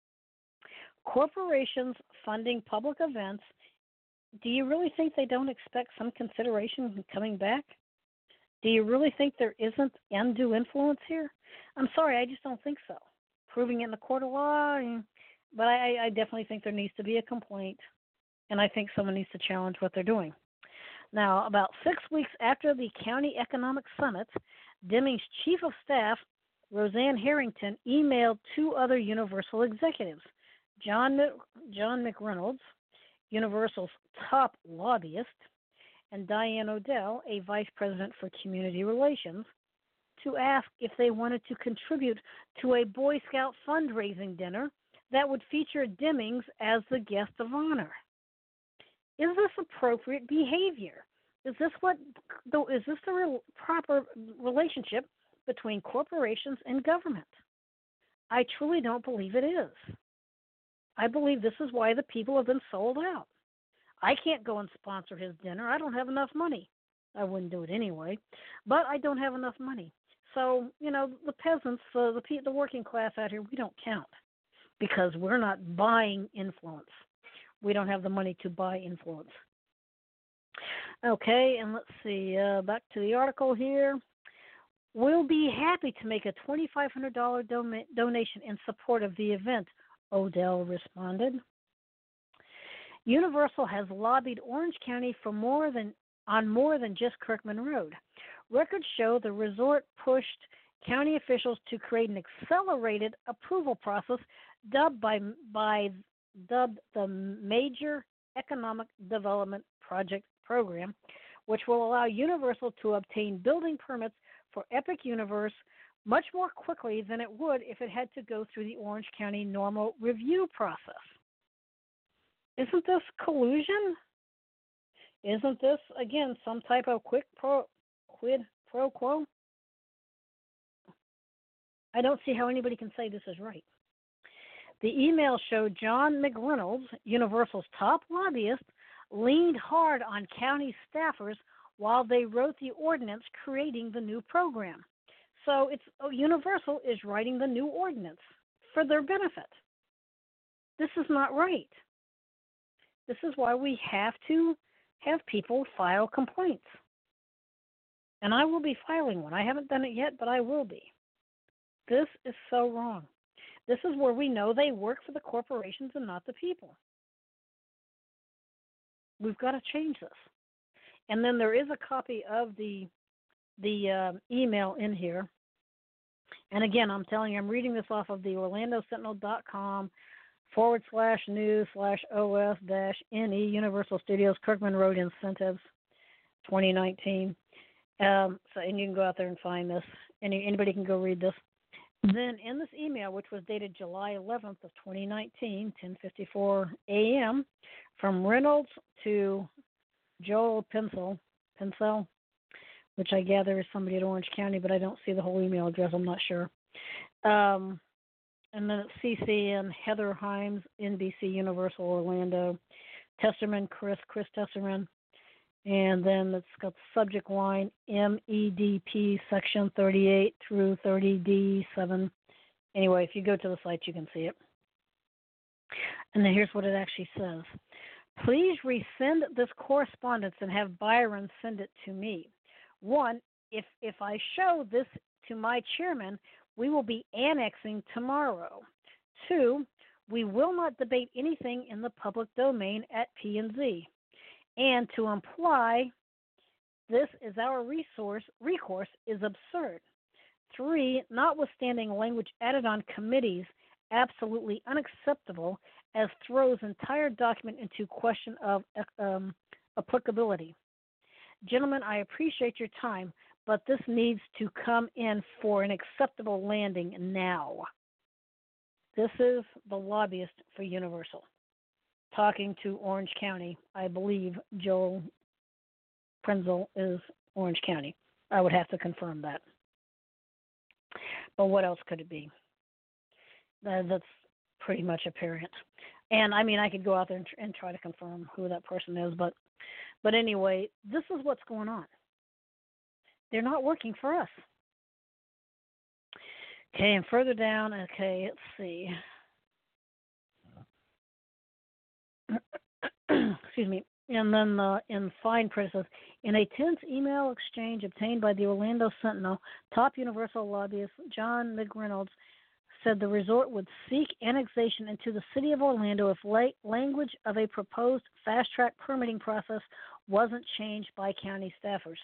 [SPEAKER 1] Corporations funding public events, do you really think they don't expect some consideration coming back? Do you really think there isn't undue influence here? I'm sorry, I just don't think so. Proving it in the court of law, but I, I definitely think there needs to be a complaint, and I think someone needs to challenge what they're doing. Now, about six weeks after the County Economic Summit, Deming's Chief of Staff, Roseanne Harrington, emailed two other Universal executives, John, John McReynolds, Universal's top lobbyist, and Diane Odell, a vice president for community relations, to ask if they wanted to contribute to a Boy Scout fundraising dinner that would feature Demings as the guest of honor. Is this appropriate behavior? Is this what? Is this the real, proper relationship between corporations and government? I truly don't believe it is. I believe this is why the people have been sold out. I can't go and sponsor his dinner. I don't have enough money. I wouldn't do it anyway, but I don't have enough money. So, you know, the peasants, uh, the the working class out here, we don't count because we're not buying influence. We don't have the money to buy influence. Okay, and let's see, uh, back to the article here. We'll be happy to make a twenty-five hundred dollars don- donation in support of the event, Odell responded. Universal has lobbied Orange County for more than on more than just Kirkman Road. Records show the resort pushed county officials to create an accelerated approval process dubbed by by dubbed the Major Economic Development Project Program, which will allow Universal to obtain building permits for Epic Universe much more quickly than it would if it had to go through the Orange County normal review process. Isn't this collusion? Isn't this, again, some type of quick pro, quid pro quo? I don't see how anybody can say this is right. The email showed John McReynolds, Universal's top lobbyist, leaned hard on county staffers while they wrote the ordinance creating the new program. So it's oh, Universal is writing the new ordinance for their benefit. This is not right. This is why we have to have people file complaints. And I will be filing one. I haven't done it yet, but I will be. This is so wrong. This is where we know they work for the corporations and not the people. We've got to change this. And then there is a copy of the the uh, email in here. And again, I'm telling you, I'm reading this off of the Orlando Sentinel dot com forward slash news slash OS dash NE Universal Studios Kirkman Road Incentives twenty nineteen. Um, so, and you can go out there and find this. Any, anybody can go read this. Then in this email, which was dated July eleventh of twenty nineteen, ten fifty-four a.m., from Reynolds to Joel Pencil, Pencil, which I gather is somebody at Orange County, but I don't see the whole email address. I'm not sure. Um, and then it's C C N, Heather Himes, N B C Universal Orlando, Tesserman, Chris, Chris Tesserman. And then it's got the subject line M E D P section thirty-eight through thirty D seven. Anyway, if you go to the site, you can see it. And then here's what it actually says. Please resend this correspondence and have Byron send it to me. One, if if I show this to my chairman, we will be annexing tomorrow. Two, we will not debate anything in the public domain at P and Z. And to imply this is our resource recourse is absurd. Three, notwithstanding language added on committees, absolutely unacceptable, as throws entire document into question of um, applicability. Gentlemen, I appreciate your time, but this needs to come in for an acceptable landing now. This is the lobbyist for Universal talking to Orange County. I believe Joel Prenzel is Orange County. I would have to confirm that. But what else could it be? That, that's pretty much apparent. And, I mean, I could go out there and, and try to confirm who that person is. But, but anyway, this is what's going on. They're not working for us. Okay, and further down, okay, let's see. Excuse me. And then uh, in fine print it says, in a tense email exchange obtained by the Orlando Sentinel, top Universal lobbyist John McReynolds said the resort would seek annexation into the city of Orlando if la- language of a proposed fast-track permitting process wasn't changed by county staffers.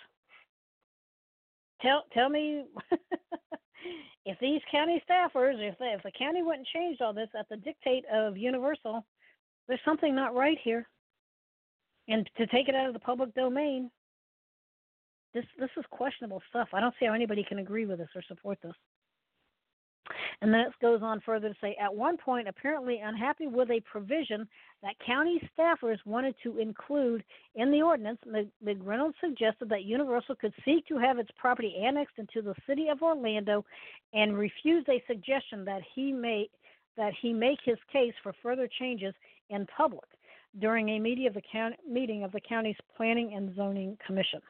[SPEAKER 1] Tell tell me if these county staffers, if they, if the county wouldn't change all this at the dictate of Universal, there's something not right here. And to take it out of the public domain, this this is questionable stuff. I don't see how anybody can agree with this or support this. And then it goes on further to say, at one point, apparently unhappy with a provision that county staffers wanted to include in the ordinance, McReynolds suggested that Universal could seek to have its property annexed into the city of Orlando and refused a suggestion that he may that he make his case for further changes in public during a meeting of the county, meeting of the county's Planning and Zoning Commission.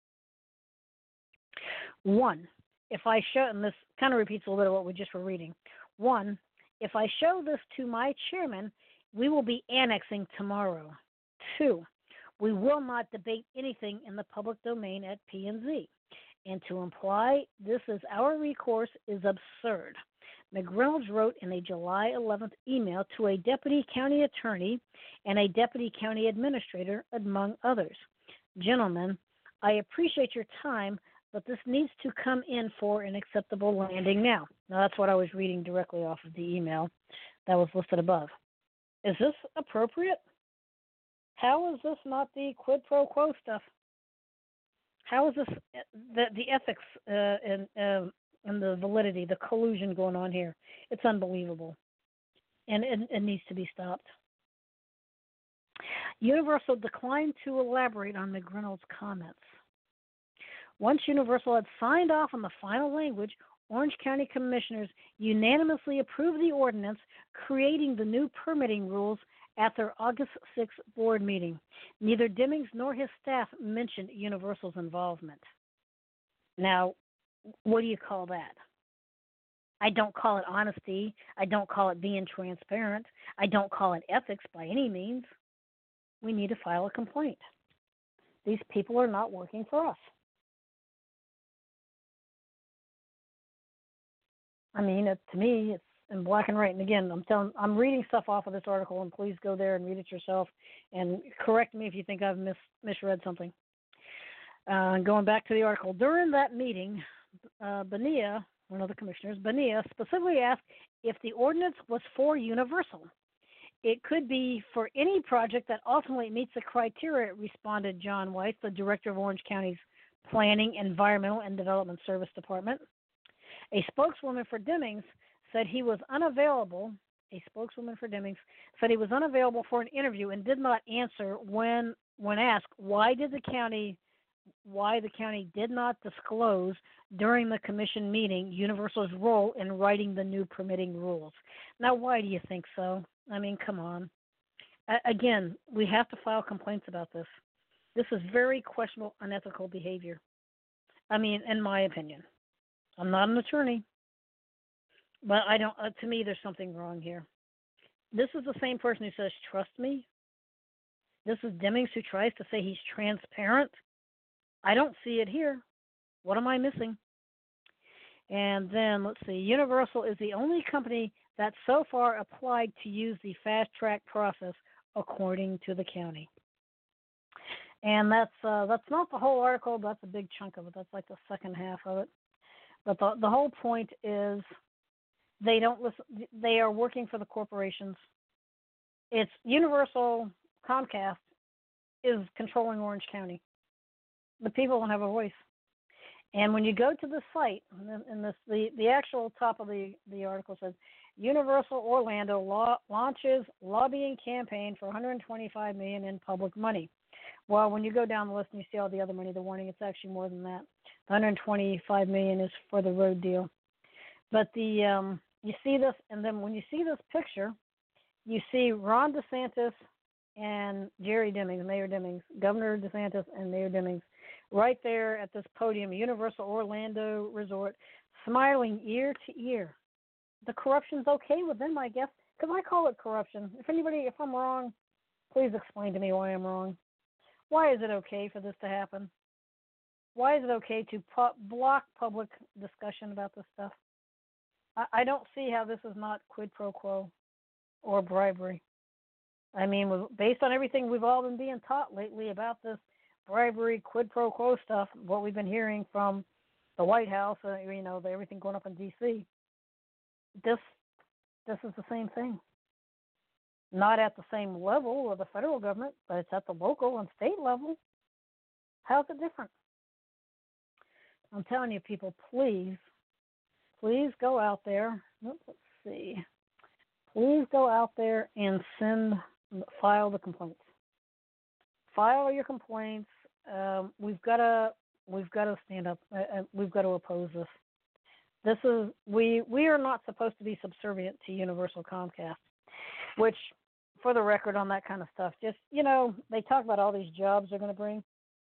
[SPEAKER 1] One, if I show, and this kind of repeats a little bit of what we just were reading. One, if I show this to my chairman, we will be annexing tomorrow. Two, we will not debate anything in the public domain at P and Z. And to imply this is our recourse is absurd. McReynolds wrote in a July eleventh email to a deputy county attorney and a deputy county administrator, among others. Gentlemen, I appreciate your time, but this needs to come in for an acceptable landing now. Now, that's what I was reading directly off of the email that was listed above. Is this appropriate? How is this not the quid pro quo stuff? How is this the, the ethics uh, and, uh, and the validity, the collusion going on here? It's unbelievable. And it, it needs to be stopped. Universal declined to elaborate on McReynolds' comments. Once Universal had signed off on the final language, Orange County Commissioners unanimously approved the ordinance creating the new permitting rules at their August sixth board meeting. Neither Demings nor his staff mentioned Universal's involvement. Now, what do you call that? I don't call it honesty. I don't call it being transparent. I don't call it ethics by any means. We need to file a complaint. These people are not working for us. I mean, it, to me, it's in black and white. And again, I'm telling, I'm reading stuff off of this article, and please go there and read it yourself, and correct me if you think I've mis, misread something. Uh, going back to the article, during that meeting, uh, Bonilla, one of the commissioners, Bonilla specifically asked if the ordinance was for Universal. It could be for any project that ultimately meets the criteria, responded John Weiss, the director of Orange County's Planning, Environmental, and Development Service Department. A spokeswoman for Demings said he was unavailable. A spokeswoman for Demings said he was unavailable for an interview and did not answer when when asked why did the county why the county did not disclose during the commission meeting Universal's role in writing the new permitting rules. Now, why do you think so? I mean, come on. A- again, we have to file complaints about this. This is very questionable, unethical behavior. I mean, in my opinion. I'm not an attorney, but I don't. Uh, to me, there's something wrong here. This is the same person who says, trust me. This is Demings who tries to say he's transparent. I don't see it here. What am I missing? And then, let's see, Universal is the only company that so far applied to use the fast track process, according to the county. And that's uh, that's not the whole article, but that's a big chunk of it. That's like the second half of it. But the the whole point is they don't listen. They are working for the corporations. It's Universal, Comcast is controlling Orange County. The people don't have a voice. And when you go to the site, and this the, the actual top of the, the article says, Universal Orlando law, launches lobbying campaign for one hundred twenty-five million dollars in public money. Well, when you go down the list and you see all the other money, the warning, it's actually more than that. one hundred twenty-five million dollars is for the road deal. But the um, you see this, and then when you see this picture, you see Ron DeSantis and Jerry Demings, Mayor Demings, Governor DeSantis and Mayor Demings, right there at this podium, Universal Orlando Resort, smiling ear to ear. The corruption's okay with them, I guess, because I call it corruption. If anybody, if I'm wrong, please explain to me why I'm wrong. Why is it okay for this to happen? Why is it okay to pu- block public discussion about this stuff? I, I don't see how this is not quid pro quo or bribery. I mean, based on everything we've all been being taught lately about this bribery, quid pro quo stuff, what we've been hearing from the White House, uh, you know, the, everything going up in D C, this this is the same thing. Not at the same level of the federal government, but it's at the local and state level. How's it different? I'm telling you, people, please, please go out there. Let's see. Please go out there and send, file the complaints. File your complaints. Um, we've got to, we've got to stand up. Uh, we've got to oppose this. This is we we are not supposed to be subservient to Universal Comcast, which, for the record, on that kind of stuff, just you know, they talk about all these jobs they're going to bring,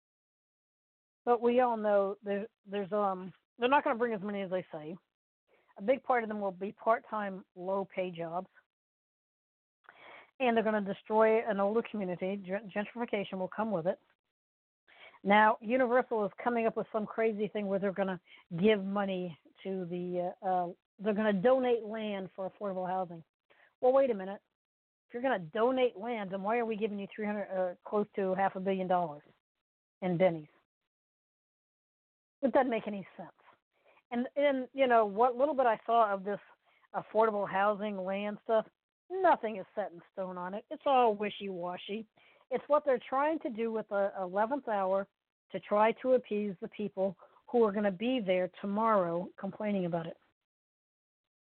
[SPEAKER 1] but we all know there, there's um they're not going to bring as many as they say. A big part of them will be part-time, low-pay jobs, and they're going to destroy an older community. Gentrification will come with it. Now, Universal is coming up with some crazy thing where they're going to give money to the, uh, uh, they're going to donate land for affordable housing. Well, wait a minute. If you're going to donate land, then why are we giving you three hundred, uh, close to half a billion dollars in bennies? It doesn't make any sense. And, and, you know, what little bit I saw of this affordable housing land stuff, nothing is set in stone on it. It's all wishy-washy. It's what they're trying to do with the eleventh hour to try to appease the people who are going to be there tomorrow complaining about it.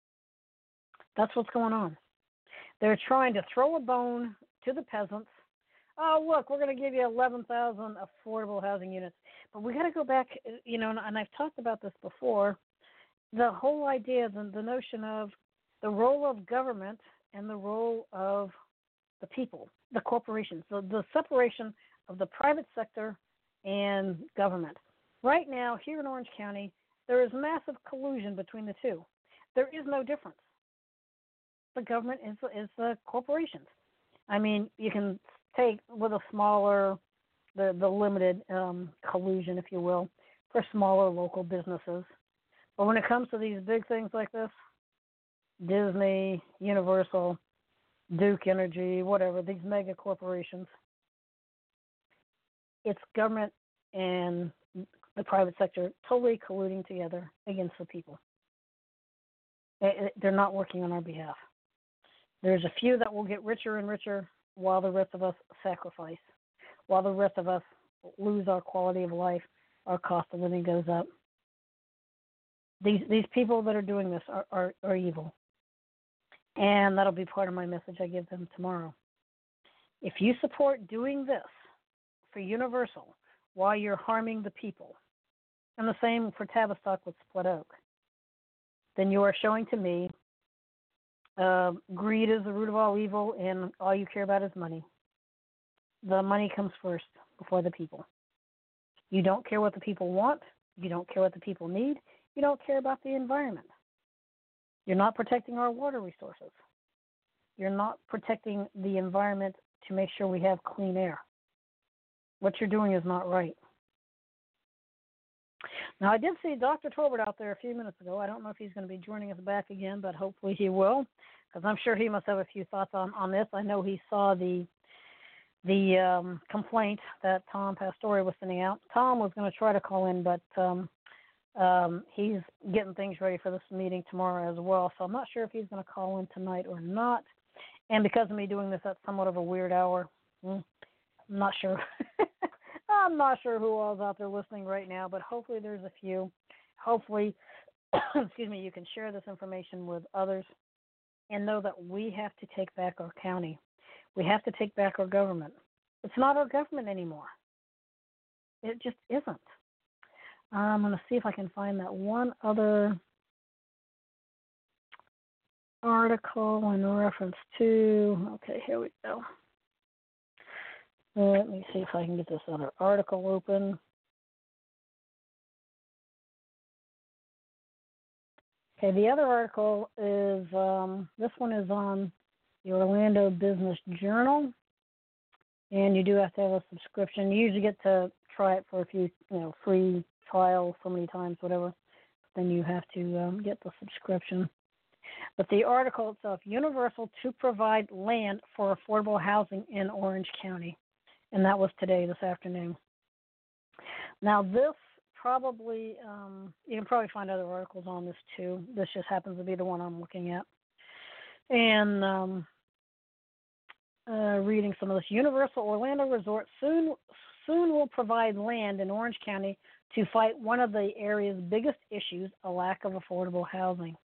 [SPEAKER 1] That's what's going on. They're trying to throw a bone to the peasants oh, look, we're going to give you eleven thousand affordable housing units. But we got to go back, you know, and, and I've talked about this before. The whole idea, the, the notion of the role of government and the role of the people, the corporations, the, the separation of the private sector and government. Right now, here in Orange County, there is massive collusion between the two. There is no difference. The government is, is the corporations. I mean, you can take with a smaller, the, the limited um, collusion, if you will, for smaller local businesses. But when it comes to these big things like this, Disney, Universal, Duke Energy, whatever, these mega corporations, it's government and the private sector totally colluding together against the people. They're not working on our behalf. There's a few that will get richer and richer while the rest of us sacrifice, while the rest of us lose our quality of life, our cost of living goes up. These these people that are doing this are, are, are evil. And that'll be part of my message I give them tomorrow. If you support doing this for Universal while you're harming the people, and the same for Tavistock with Split Oak, then you are showing to me uh, greed is the root of all evil, and all you care about is money. The money comes first before the people. You don't care what the people want. You don't care what the people need. You don't care about the environment. You're not protecting our water resources. You're not protecting the environment to make sure we have clean air. What you're doing is not right. Now, I did see Doctor Tolbert out there a few minutes ago. I don't know if he's going to be joining us back again, but hopefully he will, because I'm sure he must have a few thoughts on, on this. I know he saw the the um, complaint that Tom Pastore was sending out. Tom was going to try to call in, but um, um, he's getting things ready for this meeting tomorrow as well, so I'm not sure if he's going to call in tonight or not. And because of me doing this at somewhat of a weird hour, I'm not sure. I'm not sure who all's out there listening right now, but hopefully there's a few. Hopefully, excuse me, you can share this information with others and know that we have to take back our county. We have to take back our government. It's not our government anymore. It just isn't. I'm going to see if I can find that one other article in reference to, okay, here we go. Let me see if I can get this other article open. Okay, the other article is, um, this one is on the Orlando Business Journal, and you do have to have a subscription. You usually get to try it for a few, you know, free trial so many times, whatever. Then you have to um, get the subscription. But the article itself, Universal to provide land for affordable housing in Orange County. And that was today, this afternoon. Now, this probably, um, you can probably find other articles on this too. This just happens to be the one I'm looking at. And um, uh, reading some of this. Universal Orlando Resort soon soon will provide land in Orange County to fight one of the area's biggest issues, a lack of affordable housing.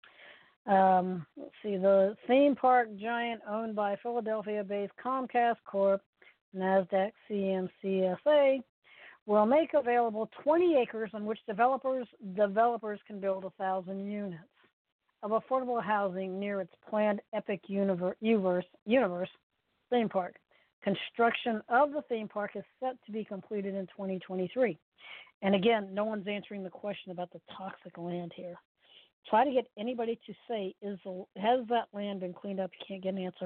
[SPEAKER 1] Um, let's see, the theme park giant owned by Philadelphia-based Comcast Corp, NASDAQ C M C S A, will make available twenty acres on which developers developers can build one thousand units of affordable housing near its planned Epic Universe, Universe theme park. Construction of the theme park is set to be completed in twenty twenty-three. And again, no one's answering the question about the toxic land here. Try to get anybody to say, is the, has that land been cleaned up? You can't get an answer.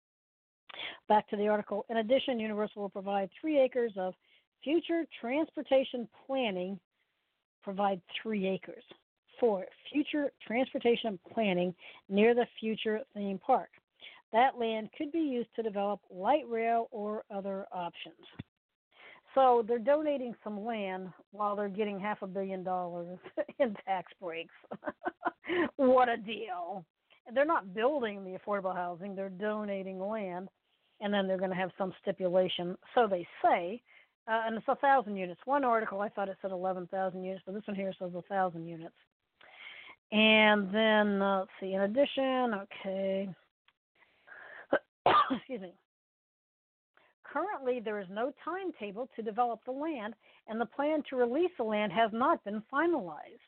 [SPEAKER 1] Back to the article. In addition, Universal will provide three acres of future transportation planning, provide three acres for future transportation planning near the future theme park. That land could be used to develop light rail or other options. So they're donating some land while they're getting half a billion dollars in tax breaks. What a deal. They're not building the affordable housing. They're donating land, and then they're going to have some stipulation, so they say, uh, and it's one thousand units. One article, I thought it said eleven thousand units, but this one here says one thousand units. And then, uh, let's see, in addition, okay, excuse me. currently, there is no timetable to develop the land, and the plan to release the land has not been finalized.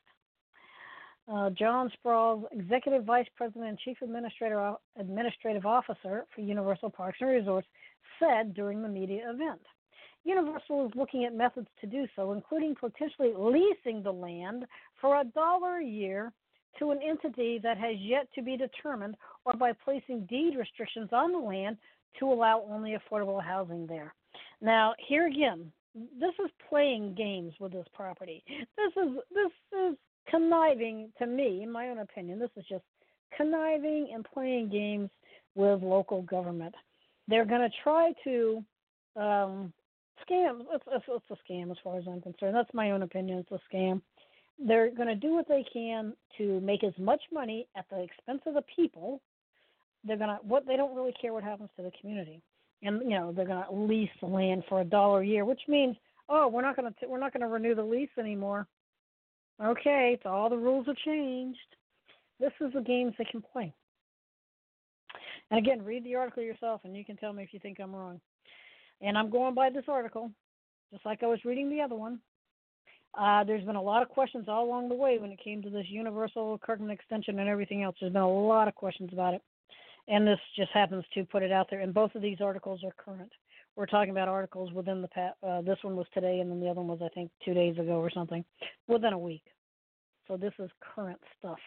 [SPEAKER 1] Uh, John Sprouls, Executive Vice President and Chief Administrator, Administrative Officer for Universal Parks and Resorts, said during the media event. Universal is looking at methods to do so, including potentially leasing the land for a dollar a year to an entity that has yet to be determined, or by placing deed restrictions on the land to allow only affordable housing there. Now, here again, this is playing games with this property. This is this is conniving, to me, in my own opinion. This is just conniving and playing games with local government. They're going to try to um, scam. It's, it's, it's a scam as far as I'm concerned. That's my own opinion. It's a scam. They're going to do what they can to make as much money at the expense of the people. They're going to what they don't really care what happens to the community, and you know they're going to lease the land for a dollar a year, which means oh we're not going to we're not going to renew the lease anymore. Okay, so all the rules have changed. This is the games they can play. And again, read the article yourself, and you can tell me if you think I'm wrong. And I'm going by this article, just like I was reading the other one. Uh, there's been a lot of questions all along the way when it came to this Universal Kirkman extension and everything else. There's been a lot of questions about it. And this just happens to put it out there. And both of these articles are current. We're talking about articles within the past. Uh, this one was today, and then the other one was, I think, two days ago or something, within a week. So this is current stuff.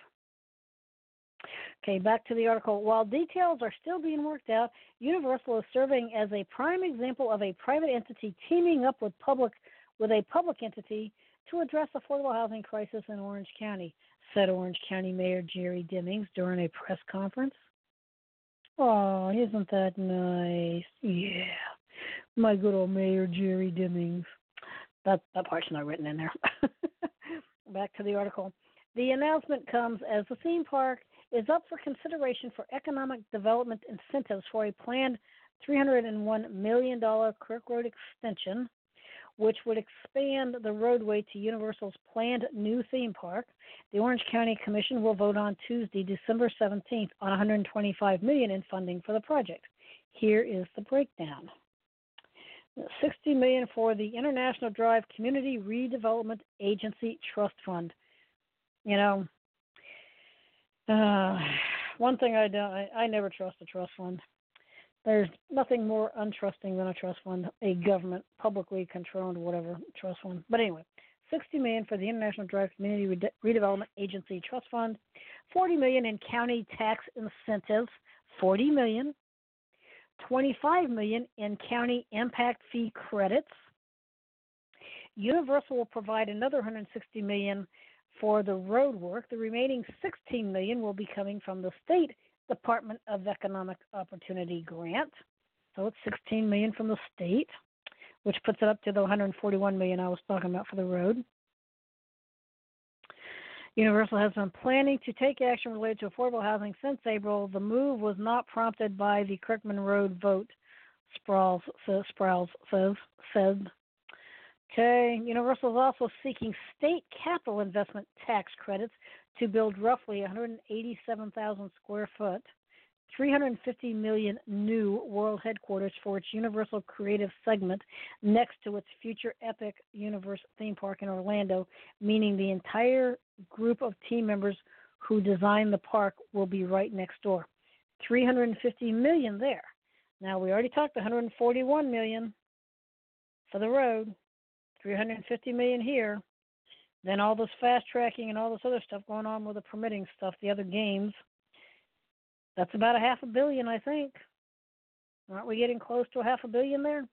[SPEAKER 1] Okay, back to the article. While details are still being worked out, Universal is serving as a prime example of a private entity teaming up with public with a public entity to address the affordable housing crisis in Orange County, said Orange County Mayor Jerry Demings during a press conference. Oh, isn't that nice? Yeah, my good old Mayor Jerry Demings. That, that part's not written in there. Back to the article. The announcement comes as the theme park is up for consideration for economic development incentives for a planned three hundred one million dollars Kirk Road extension, which would expand the roadway to Universal's planned new theme park. The Orange County Commission will vote on Tuesday, December seventeenth, on one hundred twenty-five million dollars in funding for the project. Here is the breakdown. sixty million dollars for the International Drive Community Redevelopment Agency Trust Fund. You know, uh, one thing I don't, I, I never trust a trust fund. There's nothing more untrusting than a trust fund, a government, publicly controlled, whatever, trust fund. But anyway, sixty million dollars for the International Drive Community Rede- Redevelopment Agency Trust Fund, forty million dollars in county tax incentives, forty million dollars, twenty-five million dollars in county impact fee credits. Universal will provide another one hundred sixty million dollars for the road work. The remaining sixteen million dollars will be coming from the state Department of Economic Opportunity grant. So it's sixteen million dollars from the state, which puts it up to the one hundred forty-one million dollars I was talking about for the road. Universal has been planning to take action related to affordable housing since April. The move was not prompted by the Kirkman Road vote, Sprouls says. Sprouls says said. Okay, Universal is also seeking state capital investment tax credits to build roughly one hundred eighty-seven thousand square foot, three hundred fifty million new world headquarters for its Universal Creative segment next to its future Epic Universe theme park in Orlando, meaning the entire group of team members who designed the park will be right next door. three hundred fifty million there. Now, we already talked one hundred forty-one million for the road, three hundred fifty million here. Then all this fast tracking and all this other stuff going on with the permitting stuff, the other games. That's about a half a billion, I think. Aren't we getting close to a half a billion there?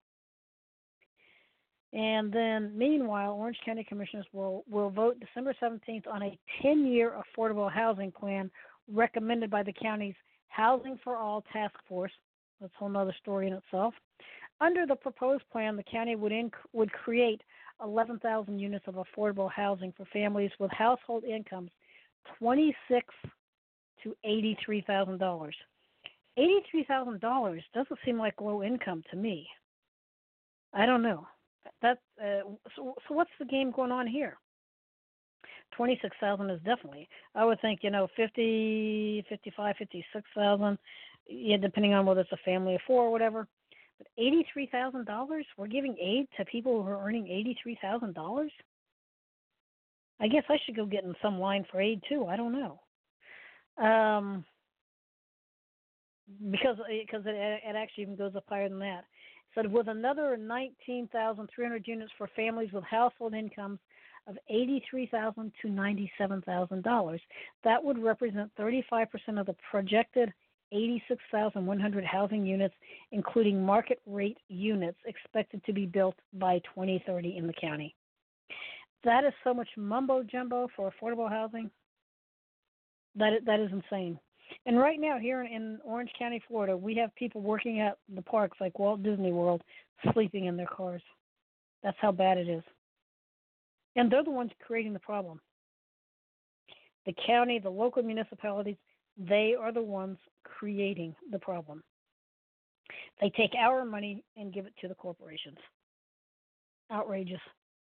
[SPEAKER 1] And then, meanwhile, Orange County Commissioners will, will vote December seventeenth on a ten-year affordable housing plan recommended by the county's Housing for All Task Force. That's a whole other story in itself. Under the proposed plan, the county would inc- would create eleven thousand units of affordable housing for families with household incomes twenty-six thousand to eighty-three thousand dollars. eighty-three thousand dollars doesn't seem like low income to me. I don't know. That uh, so, so what's the game going on here? twenty-six thousand is definitely. I would think, you know, fifty, fifty-five, fifty-six thousand, yeah, depending on whether it's a family of four or whatever. But eighty-three thousand dollars? We're giving aid to people who are earning eighty-three thousand dollars? I guess I should go get in some line for aid too. I don't know. Um, because because it, it actually even goes up higher than that. So with another nineteen thousand three hundred units for families with household incomes of eighty-three thousand dollars to ninety-seven thousand dollars, that would represent thirty-five percent of the projected eighty-six thousand one hundred housing units, including market rate units, expected to be built by twenty thirty in the county. That is so much mumbo jumbo for affordable housing. That that is insane. And right now, here in Orange County, Florida, we have people working at the parks like Walt Disney World, sleeping in their cars. That's how bad it is. And they're the ones creating the problem. The county, the local municipalities, they are the ones creating the problem. They take our money and give it to the corporations. Outrageous.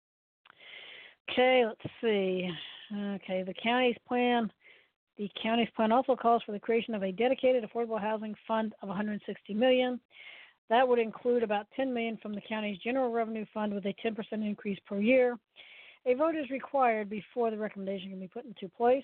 [SPEAKER 1] Okay, let's see. Okay, the county's plan. The county's plan also calls for the creation of a dedicated affordable housing fund of one hundred sixty million dollars. That would include about ten million dollars from the county's general revenue fund with a ten percent increase per year. A vote is required before the recommendation can be put into place.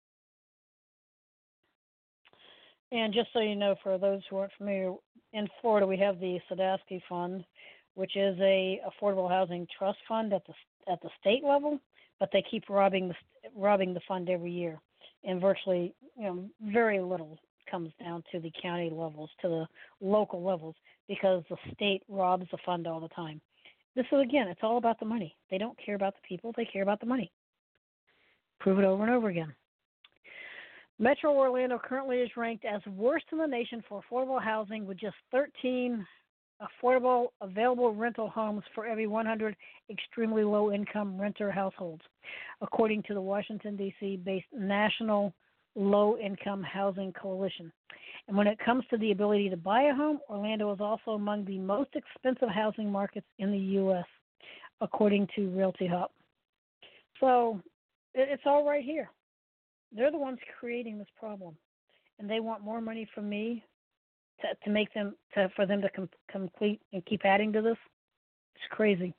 [SPEAKER 1] And just so you know, for those who aren't familiar, in Florida we have the Sadowski Fund, which is a affordable housing trust fund at the at the state level, but they keep robbing the robbing the fund every year, and virtually, you know, very little comes down to the county levels, to the local levels, because the state robs the fund all the time. This is, again, it's all about the money. They don't care about the people, they care about the money. Prove it over and over again. Metro Orlando currently is ranked as worst in the nation for affordable housing, with just thirteen affordable available rental homes for every one hundred extremely low-income renter households, according to the Washington, D C-based National Low-Income Housing Coalition. And when it comes to the ability to buy a home, Orlando is also among the most expensive housing markets in the U S, according to Realty Hub. So it's all right here. They're the ones creating this problem, and they want more money from me to, to make them to for them to com- complete and keep adding to this. It's crazy.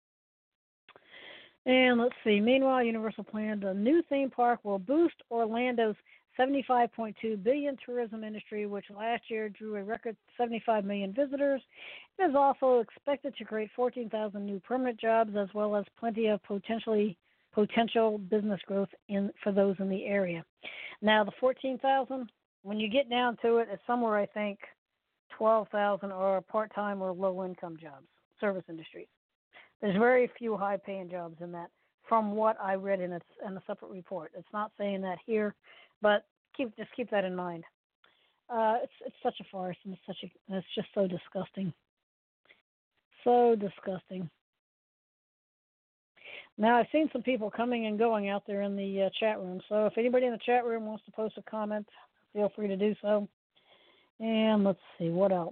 [SPEAKER 1] And let's see. Meanwhile, Universal planned a new theme park will boost Orlando's seventy-five point two billion dollars tourism industry, which last year drew a record seventy-five million visitors. It is also expected to create fourteen thousand new permanent jobs, as well as plenty of potentially potential business growth in for those in the area. Now, the fourteen thousand, when you get down to it, it's somewhere, I think, twelve thousand are part-time or low-income jobs, service industries. There's very few high-paying jobs in that, from what I read in a, in a separate report. It's not saying that here, but keep just keep that in mind. Uh, it's it's such a farce, and it's such a it's just so disgusting, so disgusting. Now, I've seen some people coming and going out there in the uh, chat room. So if anybody in the chat room wants to post a comment, feel free to do so. And let's see, what else?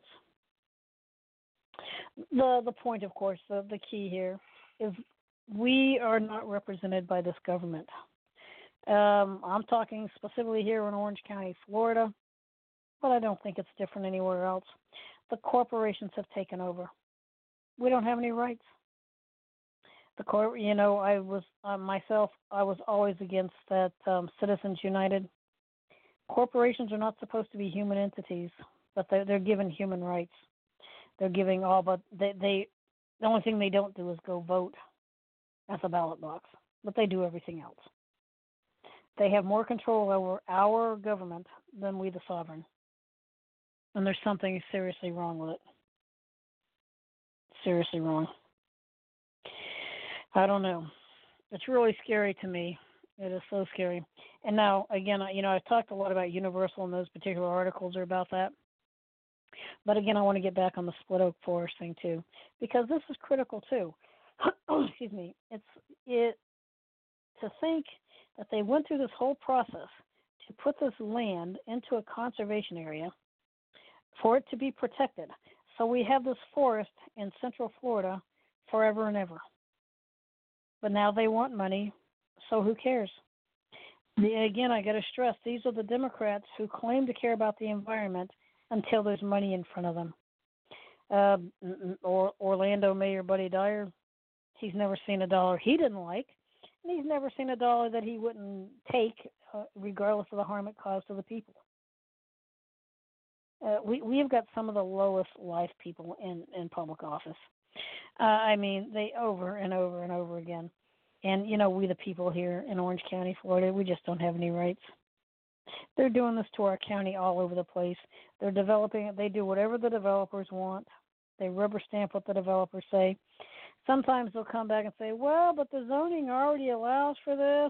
[SPEAKER 1] The the point, of course, the, the key here is we are not represented by this government. Um, I'm talking specifically here in Orange County, Florida, but I don't think it's different anywhere else. The corporations have taken over. We don't have any rights. The court, you know, I was uh, myself. I was always against that um, Citizens United. Corporations are not supposed to be human entities, but they're, they're given human rights. They're giving all, but they, they, the only thing they don't do is go vote at the ballot box, but they do everything else. They have more control over our government than we, the sovereign, and there's something seriously wrong with it. Seriously wrong. I don't know. It's really scary to me. It is so scary. And now, again, you know, I've talked a lot about Universal, and those particular articles are about that. But again, I want to get back on the Split Oak Forest thing too, because this is critical too. Excuse me. It's it to think that they went through this whole process to put this land into a conservation area for it to be protected. So we have this forest in Central Florida forever and ever. But now they want money, so who cares? The, again, I got to stress, these are the Democrats who claim to care about the environment until there's money in front of them. Uh, or Orlando Mayor Buddy Dyer, he's never seen a dollar he didn't like, and he's never seen a dollar that he wouldn't take, uh, regardless of the harm it caused to the people. Uh, we we've got some of the lowest life people in, in public office. Uh, I mean, they over and over and over again. And, you know, we the people here in Orange County, Florida, we just don't have any rights. They're doing this to our county all over the place. They're developing it. They do whatever the developers want. They rubber stamp what the developers say. Sometimes they'll come back and say, well, but the zoning already allows for this.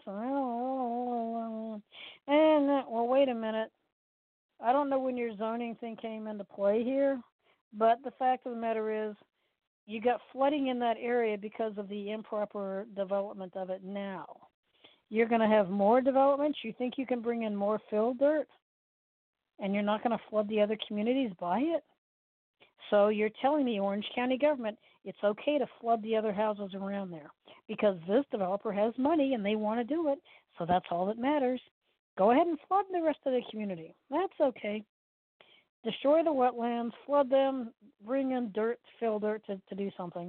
[SPEAKER 1] And, well, wait a minute. I don't know when your zoning thing came into play here, but the fact of the matter is you got flooding in that area because of the improper development of it now. You're going to have more developments. You think you can bring in more fill dirt, and you're not going to flood the other communities by it? So you're telling the Orange County government it's okay to flood the other houses around there because this developer has money and they want to do it, so that's all that matters. Go ahead and flood the rest of the community. That's okay. Destroy the wetlands, flood them, bring in dirt, fill dirt to, to do something.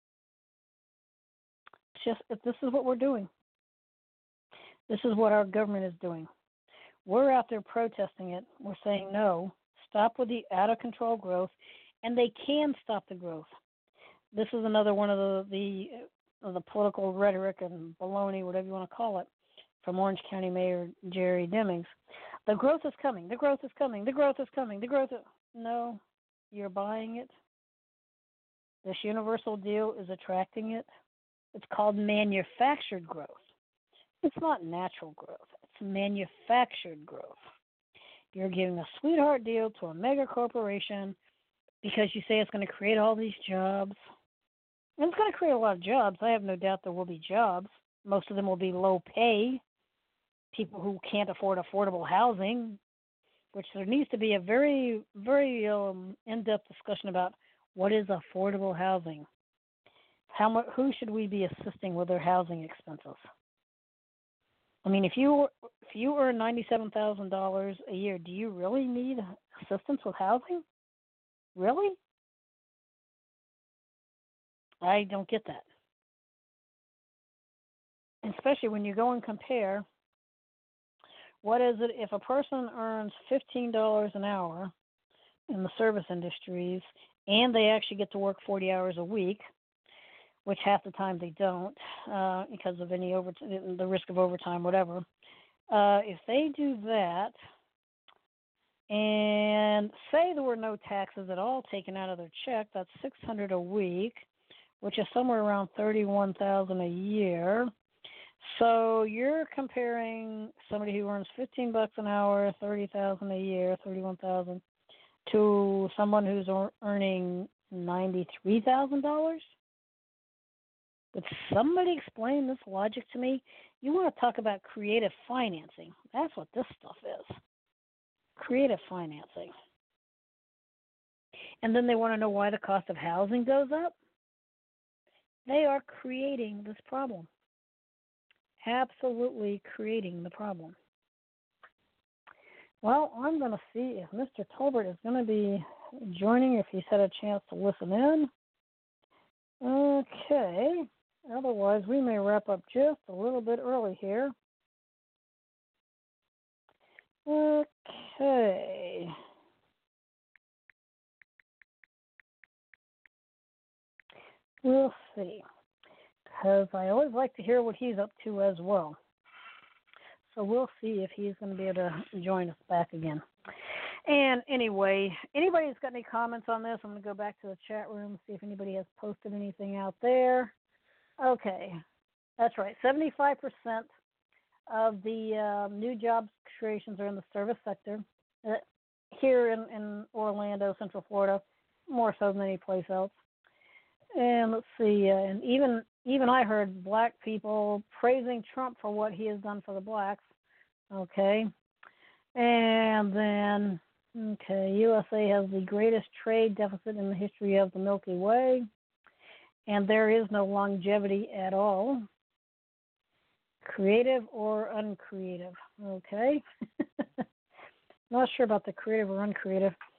[SPEAKER 1] It's just, this is what we're doing. This is what our government is doing. We're out there protesting it. We're saying no, stop with the out-of-control growth, and they can stop the growth. This is another one of the, the, of the political rhetoric and baloney, whatever you want to call it, from Orange County Mayor Jerry Demings. The growth is coming. The growth is coming. The growth is coming. The growth is... No, you're buying it. This universal deal is attracting it. It's called manufactured growth. It's not natural growth. It's manufactured growth. You're giving a sweetheart deal to a mega corporation because you say it's going to create all these jobs. And it's going to create a lot of jobs. I have no doubt there will be jobs. Most of them will be low pay. People who can't afford affordable housing, which there needs to be a very, very um, in-depth discussion about what is affordable housing. How much? Who should we be assisting with their housing expenses? I mean, if you if you earn ninety-seven thousand dollars a year, do you really need assistance with housing? Really? I don't get that. Especially when you go and compare. What is it if a person earns fifteen dollars an hour in the service industries and they actually get to work forty hours a week, which half the time they don't uh, because of any over the risk of overtime, whatever. Uh, if they do that and say there were no taxes at all taken out of their check, that's six hundred dollars a week, which is somewhere around thirty-one thousand dollars a year. So you're comparing somebody who earns fifteen bucks an hour, thirty thousand a year, thirty-one thousand, to someone who's earning ninety-three thousand dollars. Would somebody explain this logic to me? You want to talk about creative financing? That's what this stuff is. Creative financing. And then they want to know why the cost of housing goes up. They are creating this problem. Absolutely creating the problem. Well, I'm going to see if Mister Tolbert is going to be joining, if he's had a chance to listen in. Okay. Otherwise, we may wrap up just a little bit early here. Okay. We'll see. Because I always like to hear what he's up to as well. So we'll see if he's going to be able to join us back again. And anyway, anybody that's got any comments on this, I'm going to go back to the chat room, see if anybody has posted anything out there. Okay, that's right. seventy-five percent of the uh, new job creations are in the service sector. Uh, here in, in Orlando, Central Florida, more so than any place else. And let's see, uh, and even even I heard black people praising Trump for what he has done for the blacks. Okay. And then, okay, U S A has the greatest trade deficit in the history of the Milky Way. And there is no longevity at all. Creative or uncreative. Okay. Not sure about the creative or uncreative.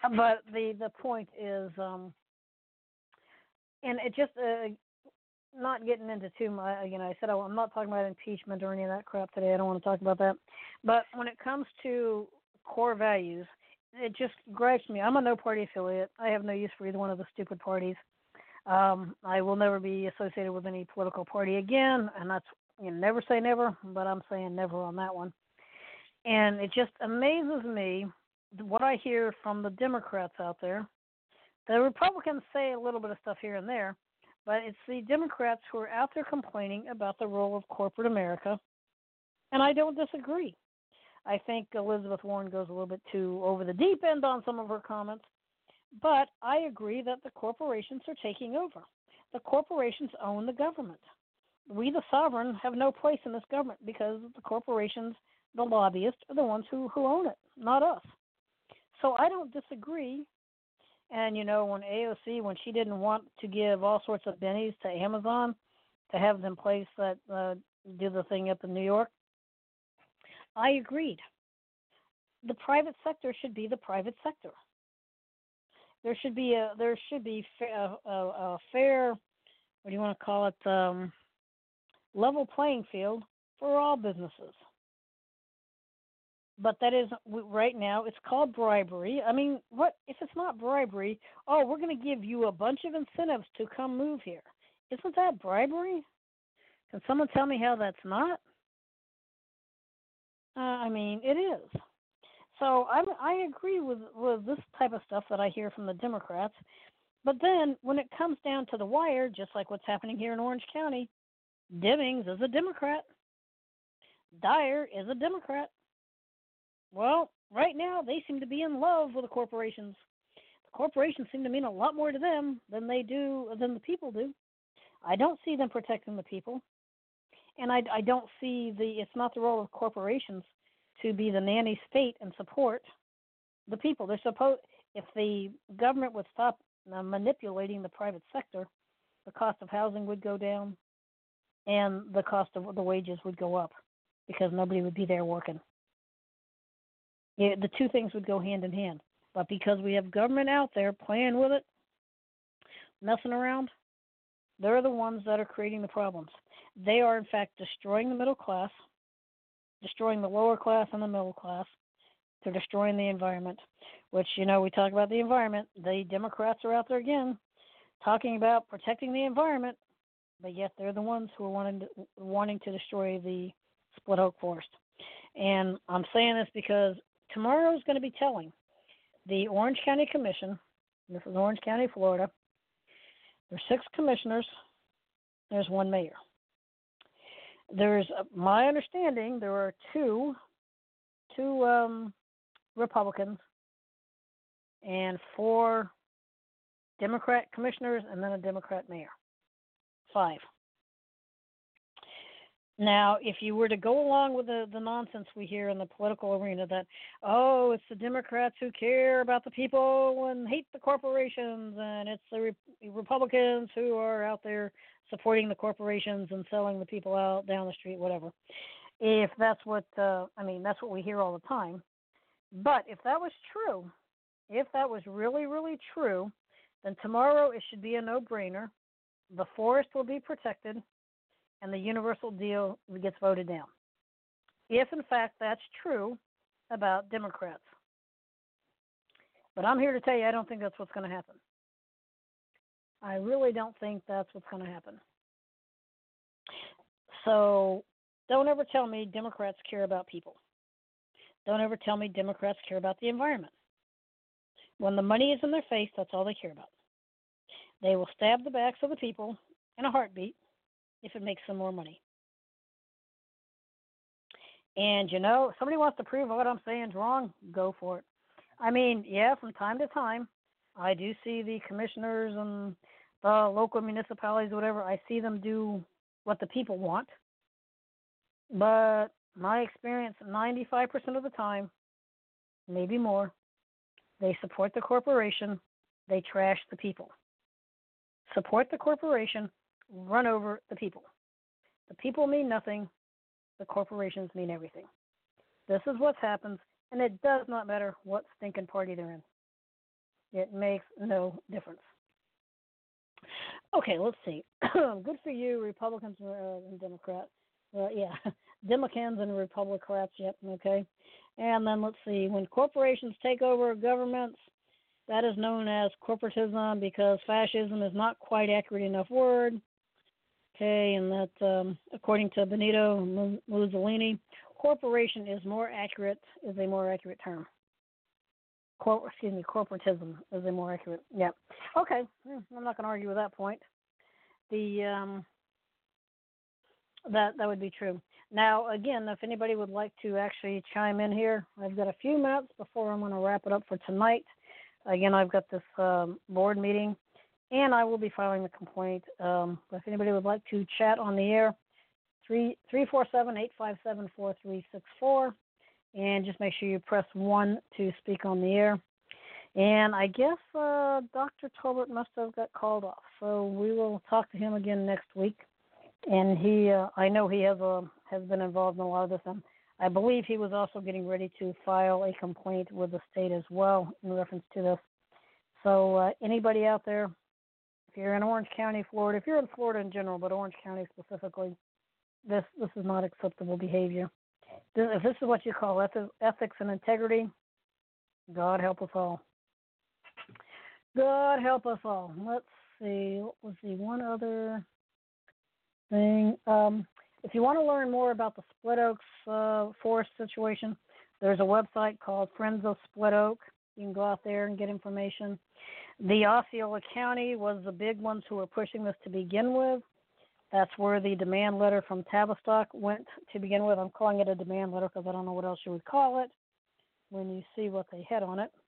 [SPEAKER 1] But the the point is, um, and it just uh, not getting into too much. You know, I said oh, I'm not talking about impeachment or any of that crap today. I don't want to talk about that. But when it comes to core values, it just gripes me. I'm a no party affiliate. I have no use for either one of the stupid parties. Um, I will never be associated with any political party again, and that's you know, never say never, but I'm saying never on that one. And it just amazes me what I hear from the Democrats out there. The Republicans say a little bit of stuff here and there, but it's the Democrats who are out there complaining about the role of corporate America, and I don't disagree. I think Elizabeth Warren goes a little bit too over the deep end on some of her comments, but I agree that the corporations are taking over. The corporations own the government. We, the sovereign, have no place in this government because the corporations, the lobbyists, are the ones who, who own it, not us. So I don't disagree. And, you know, when A O C, when she didn't want to give all sorts of bennies to Amazon to have them place that, uh, do the thing up in New York, I agreed. The private sector should be the private sector. There should be a there should be fa- a, a, a fair, what do you want to call it, um, level playing field for all businesses. But that isn't right now. It's called bribery. I mean, what if it's not bribery? Oh, we're going to give you a bunch of incentives to come move here. Isn't that bribery? Can someone tell me how that's not? Uh, I mean, it is. So I'm, I agree with, with this type of stuff that I hear from the Democrats. But then when it comes down to the wire, just like what's happening here in Orange County, Demings is a Democrat. Dyer is a Democrat. Well, right now they seem to be in love with the corporations. The corporations seem to mean a lot more to them than they do than the people do. I don't see them protecting the people, and I, I don't see the. It's not the role of corporations to be the nanny state and support the people. They're supposed. If the government would stop uh, manipulating the private sector, the cost of housing would go down, and the cost of the wages would go up because nobody would be there working. Yeah, the two things would go hand in hand. But because we have government out there playing with it, messing around, they're the ones that are creating the problems. They are, in fact, destroying the middle class, destroying the lower class and the middle class. They're destroying the environment, which, you know, we talk about the environment. The Democrats are out there again talking about protecting the environment, but yet they're the ones who are wanting to, wanting to destroy the split oak forest. And I'm saying this because tomorrow is going to be telling. The Orange County Commission, this is Orange County, Florida, there's six commissioners, there's one mayor. There's, uh, my understanding, there are two, two um, Republicans and four Democrat commissioners and then a Democrat mayor. Five. Now, if you were to go along with the, the nonsense we hear in the political arena that, oh, it's the Democrats who care about the people and hate the corporations, and it's the Re- Republicans who are out there supporting the corporations and selling the people out down the street, whatever. If that's what, uh, I mean, that's what we hear all the time. But if that was true, if that was really, really true, then tomorrow it should be a no-brainer. The forest will be protected, and the universal deal gets voted down. If, in fact, that's true about Democrats. But I'm here to tell you I don't think that's what's going to happen. I really don't think that's what's going to happen. So don't ever tell me Democrats care about people. Don't ever tell me Democrats care about the environment. When the money is in their face, that's all they care about. They will stab the backs of the people in a heartbeat if it makes them more money. And, you know, if somebody wants to prove what I'm saying is wrong, go for it. I mean, yeah, from time to time, I do see the commissioners and the local municipalities, whatever, I see them do what the people want. But my experience, ninety-five percent of the time, maybe more, they support the corporation, they trash the people. Support the corporation, run over the people. The people mean nothing. The corporations mean everything. This is what happens, and it does not matter what stinking party they're in. It makes no difference. Okay, let's see. Good for you, Republicans uh, and Democrats. Uh, yeah, Democrats and Republicans. Yep. Okay. And then let's see. When corporations take over governments, that is known as corporatism because fascism is not quite accurate enough word. Okay, and that um, according to Benito Mussolini, corporation is more accurate is a more accurate term. Cor- excuse me, corporatism is a more accurate. Yeah. Okay, I'm not going to argue with that point. The um, that that would be true. Now, again, if anybody would like to actually chime in here, I've got a few minutes before I'm going to wrap it up for tonight. Again, I've got this um, board meeting, and I will be filing the complaint. Um, if anybody would like to chat on the air, three three four seven eight five seven four three six four. And just make sure you press one to speak on the air. And I guess uh, Doctor Tolbert must have got called off, so we will talk to him again next week. And he, uh, I know he has a has been involved in a lot of this, and I believe he was also getting ready to file a complaint with the state as well in reference to this. So uh, anybody out there, if you're in Orange County, Florida, if you're in Florida in general, but Orange County specifically, this this is not acceptable behavior. If this is what you call ethics and integrity, God help us all. God help us all. Let's see. What was the one other thing? Um, if you want to learn more about the Split Oaks uh, forest situation, there's a website called Friends of Split Oak. You can go out there and get information. The Osceola County was the big ones who were pushing this to begin with. That's where the demand letter from Tavistock went to begin with. I'm calling it a demand letter because I don't know what else you would call it when you see what they had on it.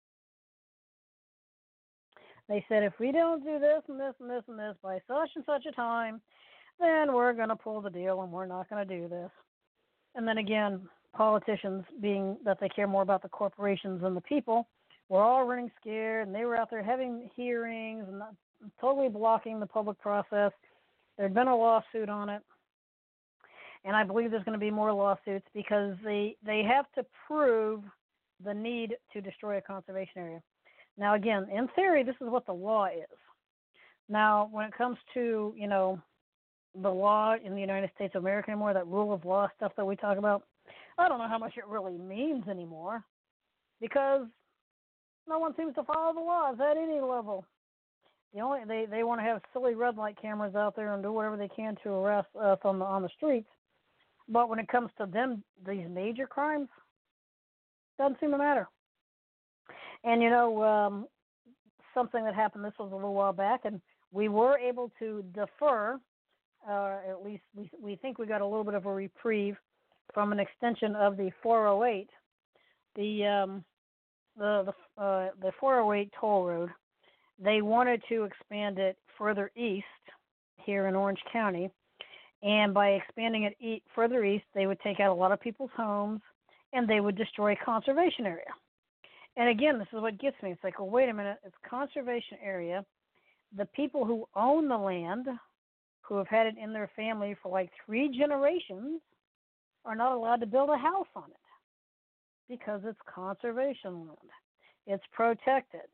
[SPEAKER 1] They said, if we don't do this and this and this and this by such and such a time, then we're going to pull the deal and we're not going to do this. And then again, politicians, being that they care more about the corporations than the people, were all running scared, and they were out there having hearings and not, totally blocking the public process. There had been a lawsuit on it, and I believe there's going to be more lawsuits because they they have to prove the need to destroy a conservation area. Now, again, in theory, this is what the law is. Now, when it comes to, you know, the law in the United States of America anymore, that rule of law stuff that we talk about, I don't know how much it really means anymore because no one seems to follow the laws at any level. The only they, they want to have silly red light cameras out there and do whatever they can to arrest us on the on the streets, but when it comes to them, these major crimes, doesn't seem to matter. And you know, um, something that happened. This was a little while back, and we were able to defer. Uh, at least we we think we got a little bit of a reprieve from an extension of the four oh eight, the um, the the uh, the four oh eight toll road. They wanted to expand it further east here in Orange County, and by expanding it e- further east, they would take out a lot of people's homes, and they would destroy conservation area. And again, this is what gets me. It's like, well, wait a minute, it's conservation area. The people who own the land, who have had it in their family for like three generations, are not allowed to build a house on it because it's conservation land. It's protected.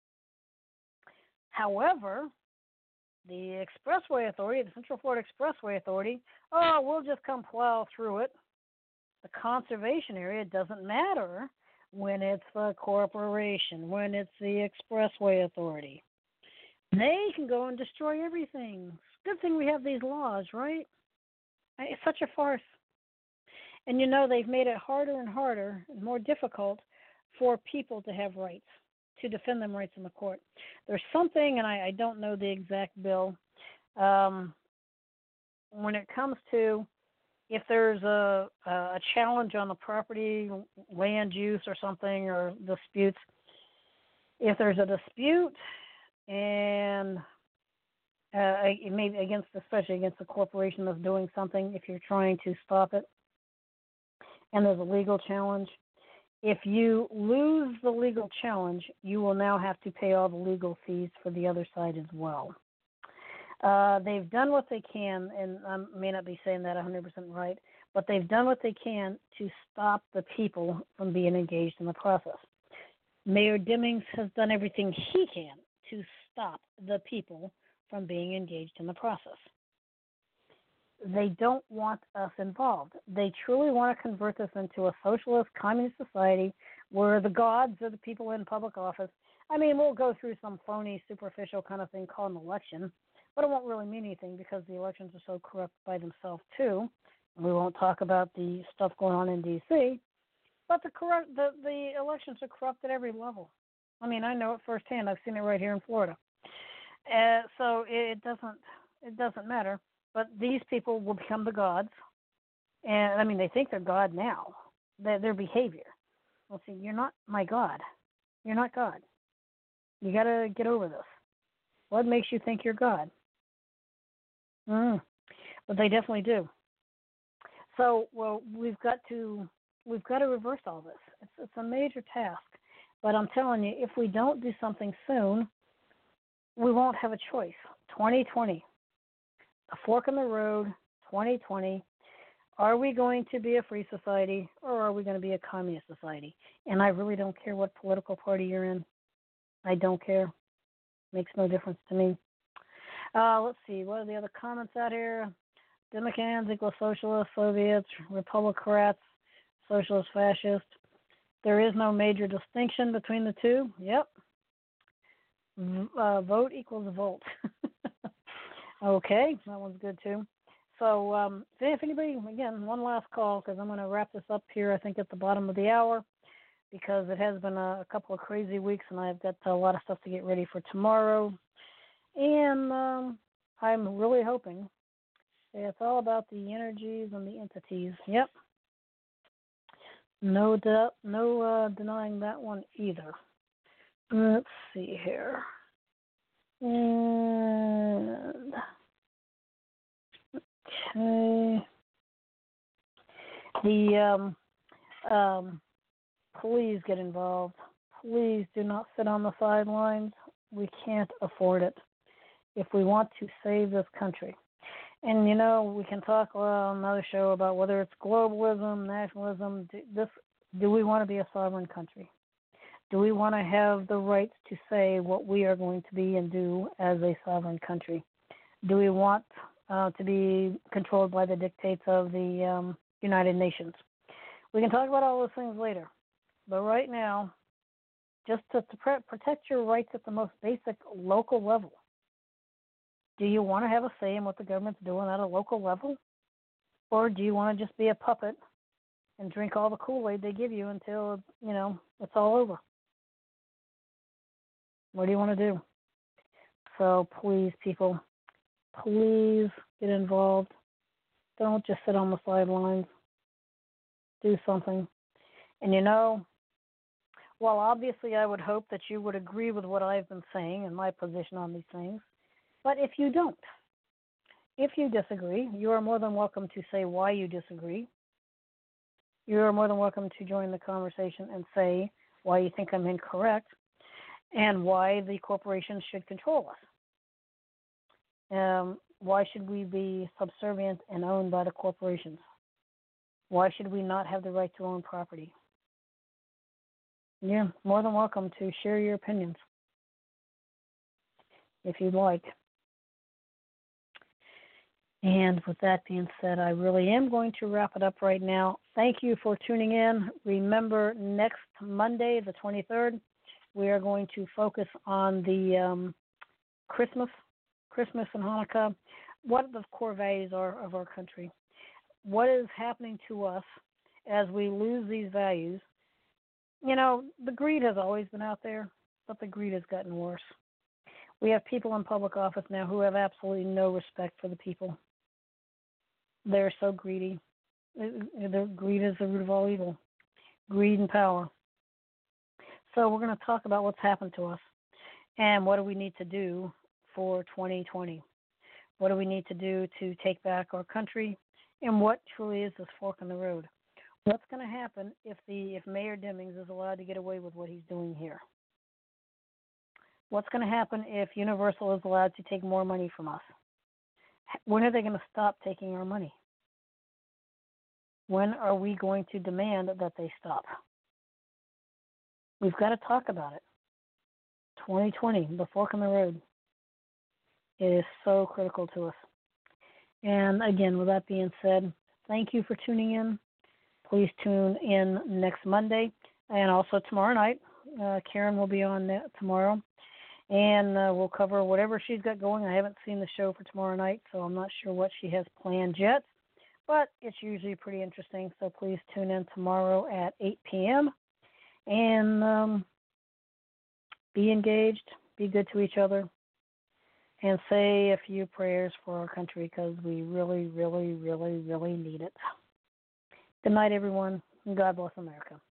[SPEAKER 1] However, the Expressway Authority, the Central Florida Expressway Authority, oh, we'll just come plow through it. The conservation area doesn't matter when it's the corporation, when it's the Expressway Authority. They can go and destroy everything. Good thing we have these laws, right? It's such a farce. And you know, they've made it harder and harder and more difficult for people to have rights, to defend them rights in the court. There's something, and I, I don't know the exact bill, um, when it comes to if there's a, a challenge on the property, land use or something, or disputes, if there's a dispute and uh, maybe against, especially against the corporation that's doing something, if you're trying to stop it, and there's a legal challenge, if you lose the legal challenge, you will now have to pay all the legal fees for the other side as well. Uh, they've done what they can, and I may not be saying that one hundred percent right, but they've done what they can to stop the people from being engaged in the process. Mayor Dimmings has done everything he can to stop the people from being engaged in the process. They don't want us involved. They truly want to convert this into a socialist, communist society where the gods are the people in public office. I mean, we'll go through some phony, superficial kind of thing called an election, but it won't really mean anything because the elections are so corrupt by themselves, too. We won't talk about the stuff going on in D C, but the corrupt the, the elections are corrupt at every level. I mean, I know it firsthand. I've seen it right here in Florida. Uh, so it doesn't it doesn't matter. But these people will become the gods, and I mean, they think they're God now. Their, their behavior. Well, see, you're not my God. You're not God. You got to get over this. What makes you think you're God? Mm. But they definitely do. So, well, we've got to we've got to reverse all this. It's it's a major task. But I'm telling you, if we don't do something soon, we won't have a choice. twenty twenty. A fork in the road, twenty twenty. Are we going to be a free society or are we going to be a communist society? And I really don't care what political party you're in. I don't care. Makes no difference to me. Uh, let's see. What are the other comments out here? Democrats equal socialists, Soviets, Republicrats, socialist, fascist. There is no major distinction between the two. Yep. V- uh, vote equals vote. Okay, that one's good too. So um, if anybody, again, one last call because I'm going to wrap this up here, I think, at the bottom of the hour because it has been a, a couple of crazy weeks and I've got a lot of stuff to get ready for tomorrow. And um, I'm really hoping it's all about the energies and the entities. Yep. No doubt, no uh, denying that one either. Let's see here. And okay, the um, um, please get involved. Please do not sit on the sidelines. We can't afford it if we want to save this country. And you know, we can talk on another show about whether it's globalism, nationalism. Do, this, do we want to be a sovereign country? Do we want to have the rights to say what we are going to be and do as a sovereign country? Do we want uh, to be controlled by the dictates of the um, United Nations? We can talk about all those things later. But right now, just to, to pre- protect your rights at the most basic local level, do you want to have a say in what the government's doing at a local level? Or do you want to just be a puppet and drink all the Kool-Aid they give you until, you know, it's all over? What do you want to do? So please, people, please get involved. Don't just sit on the sidelines. Do something. And you know, while obviously I would hope that you would agree with what I've been saying and my position on these things, but if you don't, if you disagree, you are more than welcome to say why you disagree. You are more than welcome to join the conversation and say why you think I'm incorrect and why the corporations should control us. Um, why should we be subservient and owned by the corporations? Why should we not have the right to own property? You're more than welcome to share your opinions if you'd like. And with that being said, I really am going to wrap it up right now. Thank you for tuning in. Remember, next Monday, the twenty-third, we are going to focus on the um, Christmas, Christmas and Hanukkah, what the core values are of our country. What is happening to us as we lose these values? You know, the greed has always been out there, but the greed has gotten worse. We have people in public office now who have absolutely no respect for the people. They're so greedy. Their greed is the root of all evil. Greed and power. So we're going to talk about what's happened to us and what do we need to do for twenty twenty. What do we need to do to take back our country, and what truly is this fork in the road? What's going to happen if the if Mayor Dimmings is allowed to get away with what he's doing here? What's going to happen if Universal is allowed to take more money from us? When are they going to stop taking our money? When are we going to demand that they stop? We've got to talk about it. twenty twenty, the fork in the road. It is so critical to us. And again, with that being said, thank you for tuning in. Please tune in next Monday and also tomorrow night. Uh, Karen will be on tomorrow, and uh, we'll cover whatever she's got going. I haven't seen the show for tomorrow night, so I'm not sure what she has planned yet, but it's usually pretty interesting. So please tune in tomorrow at eight p.m. and um, be engaged, be good to each other, and say a few prayers for our country because we really, really, really, really need it. Good night, everyone, and God bless America.